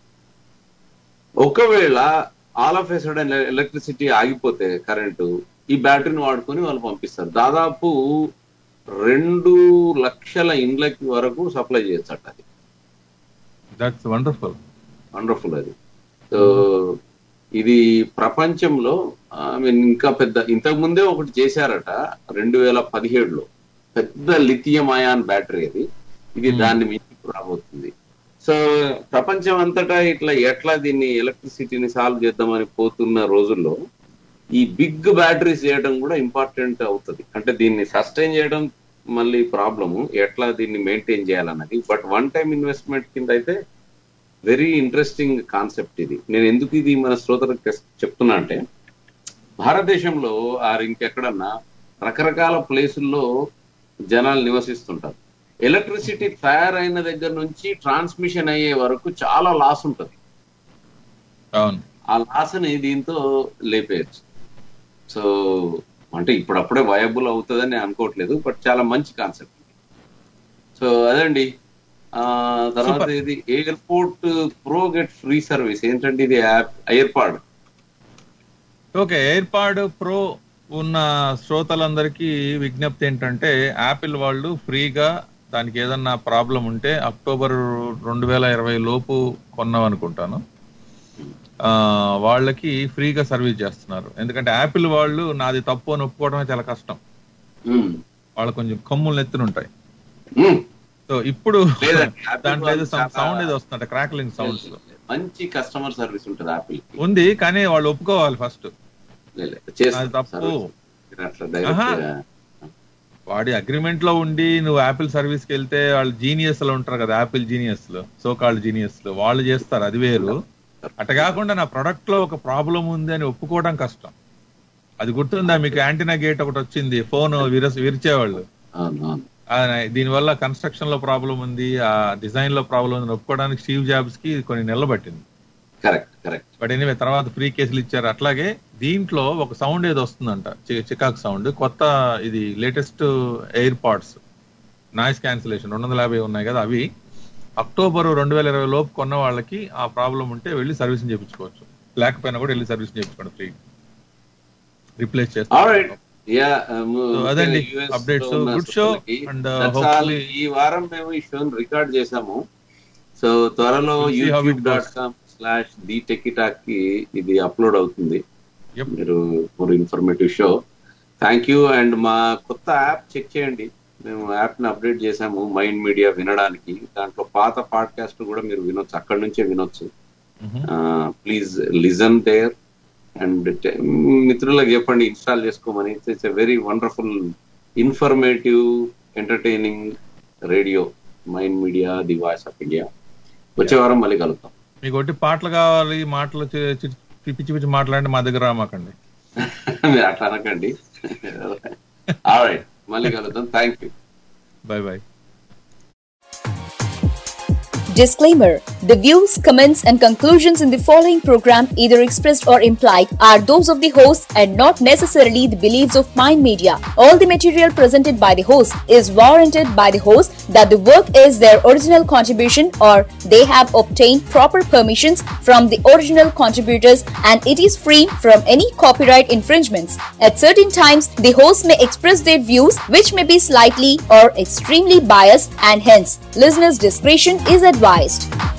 ఒకవేళ all of a sudden electricity ఆగిపోతే కరెంటు, ఈ బ్యాటరీని వాడుకొని వాళ్ళు పంపిస్తారు. దాదాపు 2 లక్షల ఇండ్లకి వరకు సప్లై చేయొచ్చట. అది దట్స్ వండర్ఫుల్ అది. సో ఇది ప్రపంచంలో ఇంకా పెద్ద, ఇంతకు ముందే ఒకటి చేశారట 2017లో, పెద్ద లిథియం అయాన్ బ్యాటరీ అది. ఇది దాన్ని మించి రాబోతుంది. సో ప్రపంచం అంతటా ఎట్లా దీన్ని ఎలక్ట్రిసిటీని సాల్వ్ చేద్దామని పోతున్న రోజుల్లో ఈ బిగ్ బ్యాటరీస్ చేయడం కూడా ఇంపార్టెంట్ అవుతుంది. అంటే దీన్ని సస్టైన్ చేయడం మళ్ళీ ప్రాబ్లము, ఎట్లా దీన్ని మెయింటైన్ చేయాలన్నది. బట్ వన్ టైం ఇన్వెస్ట్మెంట్ కింద అయితే వెరీ ఇంట్రెస్టింగ్ కాన్సెప్ట్ ఇది. నేను ఎందుకు ఇది మన శ్రోతలకు చెప్తున్నా అంటే, భారతదేశంలో ఇంకెక్కడన్నా రకరకాల ప్లేసుల్లో జనాలు నివసిస్తుంటారు. ఎలక్ట్రిసిటీ తయారైన దగ్గర నుంచి ట్రాన్స్మిషన్ అయ్యే వరకు చాలా లాస్ ఉంటుంది. ఆ లాస్ ని దీంతో లేపేయచ్చు. సో అంటే ఇప్పుడప్పుడే వయబుల్ అవుతుందని నేను అనుకోవట్లేదు, బట్ చాలా మంచి కాన్సెప్ట్. సో అదండి. తర్వాత ఇది AirPods Pro get free service ఏంటంటే ఇది ఎయిర్పాడ్. ఓకే, ఎయిర్పాడ్ ప్రో ఉన్న శ్రోతలందరికీ విజ్ఞప్తి ఏంటంటే యాపిల్ వాళ్ళు ఫ్రీగా దానికి ఏదన్నా ప్రాబ్లం ఉంటే అక్టోబర్ 2020 లోపు కొన్నాం అనుకుంటాను, వాళ్ళకి ఫ్రీగా సర్వీస్ చేస్తున్నారు. ఎందుకంటే యాపిల్ వాళ్ళు నాది తప్పు అని ఒప్పుకోవడమే చాలా కష్టం, వాళ్ళు కొంచెం కొమ్ములు ఎత్తునుంటాయి. సో ఇప్పుడు దాంట్లో ఏదో సౌండ్ ఏదో వస్తుంట, క్రాక్లింగ్ సౌండ్స్. మంచి కస్టమర్ సర్వీస్ ఉంటుంది యాపిల్ ఉంది, కానీ వాళ్ళు ఒప్పుకోవాలి ఫస్ట్ తప్పు. వాడి అగ్రిమెంట్ లో ఉండి నువ్వు యాపిల్ సర్వీస్ కి వెళ్తే వాళ్ళు జీనియస్ లో ఉంటారు కదా, యాపిల్ జీనియస్ లో, సో కాల్డ్ జీనియస్ లో, వాళ్ళు చేస్తారు, అది వేరు. అట్ట కాకుండా నా ప్రొడక్ట్ లో ఒక ప్రాబ్లం ఉంది అని ఒప్పుకోవడం కష్టం. అది గుర్తుందా మీకు? యాంటీనా గేట్ ఒకటి వచ్చింది, ఫోన్ విరిచేవాళ్ళు. దీనివల్ల కన్స్ట్రక్షన్ లో ప్రాబ్లం ఉంది, ఆ డిజైన్ లో ప్రాబ్లం ఉంది ఒప్పుకోవడానికి స్టీవ్ జాబ్స్ కి కొన్ని నెలలు పట్టింది. బట్ ఎనీవే తర్వాత ఫ్రీ కేసులు ఇచ్చారు. అట్లాగే దీంట్లో ఒక సౌండ్ ఏదో వస్తుందంట, చికాక్ సౌండ్. కొత్త ఇది latest AirPods noise cancellation 250 ఉన్నాయి కదా, అవి అక్టోబర్ 2020 లోపు కొన్న వాళ్ళకి ఆ ప్రాబ్లం ఉంటే వెళ్ళి సర్వీసింగ్ చేయించుకోవచ్చు, లేకపోయినా కూడా వెళ్ళి సర్వీసింగ్ చేయించుకోండి, ఫ్రీ రిప్లేస్ చేస్తారు. అదండి అప్డేట్స్. Good show. అండ్ ఈ వారం మేము ఈ షోని రికార్డ్ చేసాము. సో త్వరలో youtube.com/thetechitalk కి ఇది అప్లోడ్ అవుతుంది. మీరు for informative show. Thank you. And మా కొత్త యాప్ చెక్ చేయండి, మేము యాప్ ని అప్డేట్ చేసాము మైండ్ మీడియా వినడానికి. దాంట్లో పాత పాడ్కాస్ట్ కూడా మీరు వినొచ్చు, అక్కడి నుంచే వినొచ్చు. Please listen there. అండ్ మిత్రులకు చెప్పండి ఇన్స్టాల్ చేసుకోమని. It's a very wonderful informative entertaining radio Mind media, the voice of India. వచ్చే వారం మళ్ళీ కలుద్దాం. మీకు ఒకటి పాటలు కావాలి, మాటలు పిచ్చి పిచ్చి మాట్లాడండి, మా దగ్గర రామాకండి. మీరు అట్లా అనకండి. ఆల్రైట్, మళ్ళీ కలుద్దాం. Thank you. Bye bye. Disclaimer: the views, comments, and conclusions in the following program, either expressed or implied, are those of the host and not necessarily the beliefs of Mind Media. All the material presented by the host is warranted by the host that the work is their original contribution or they have obtained proper permissions from the original contributors and it is free from any copyright infringements. At certain times, the host may express their views which may be slightly or extremely biased and hence listeners' discretion is advised.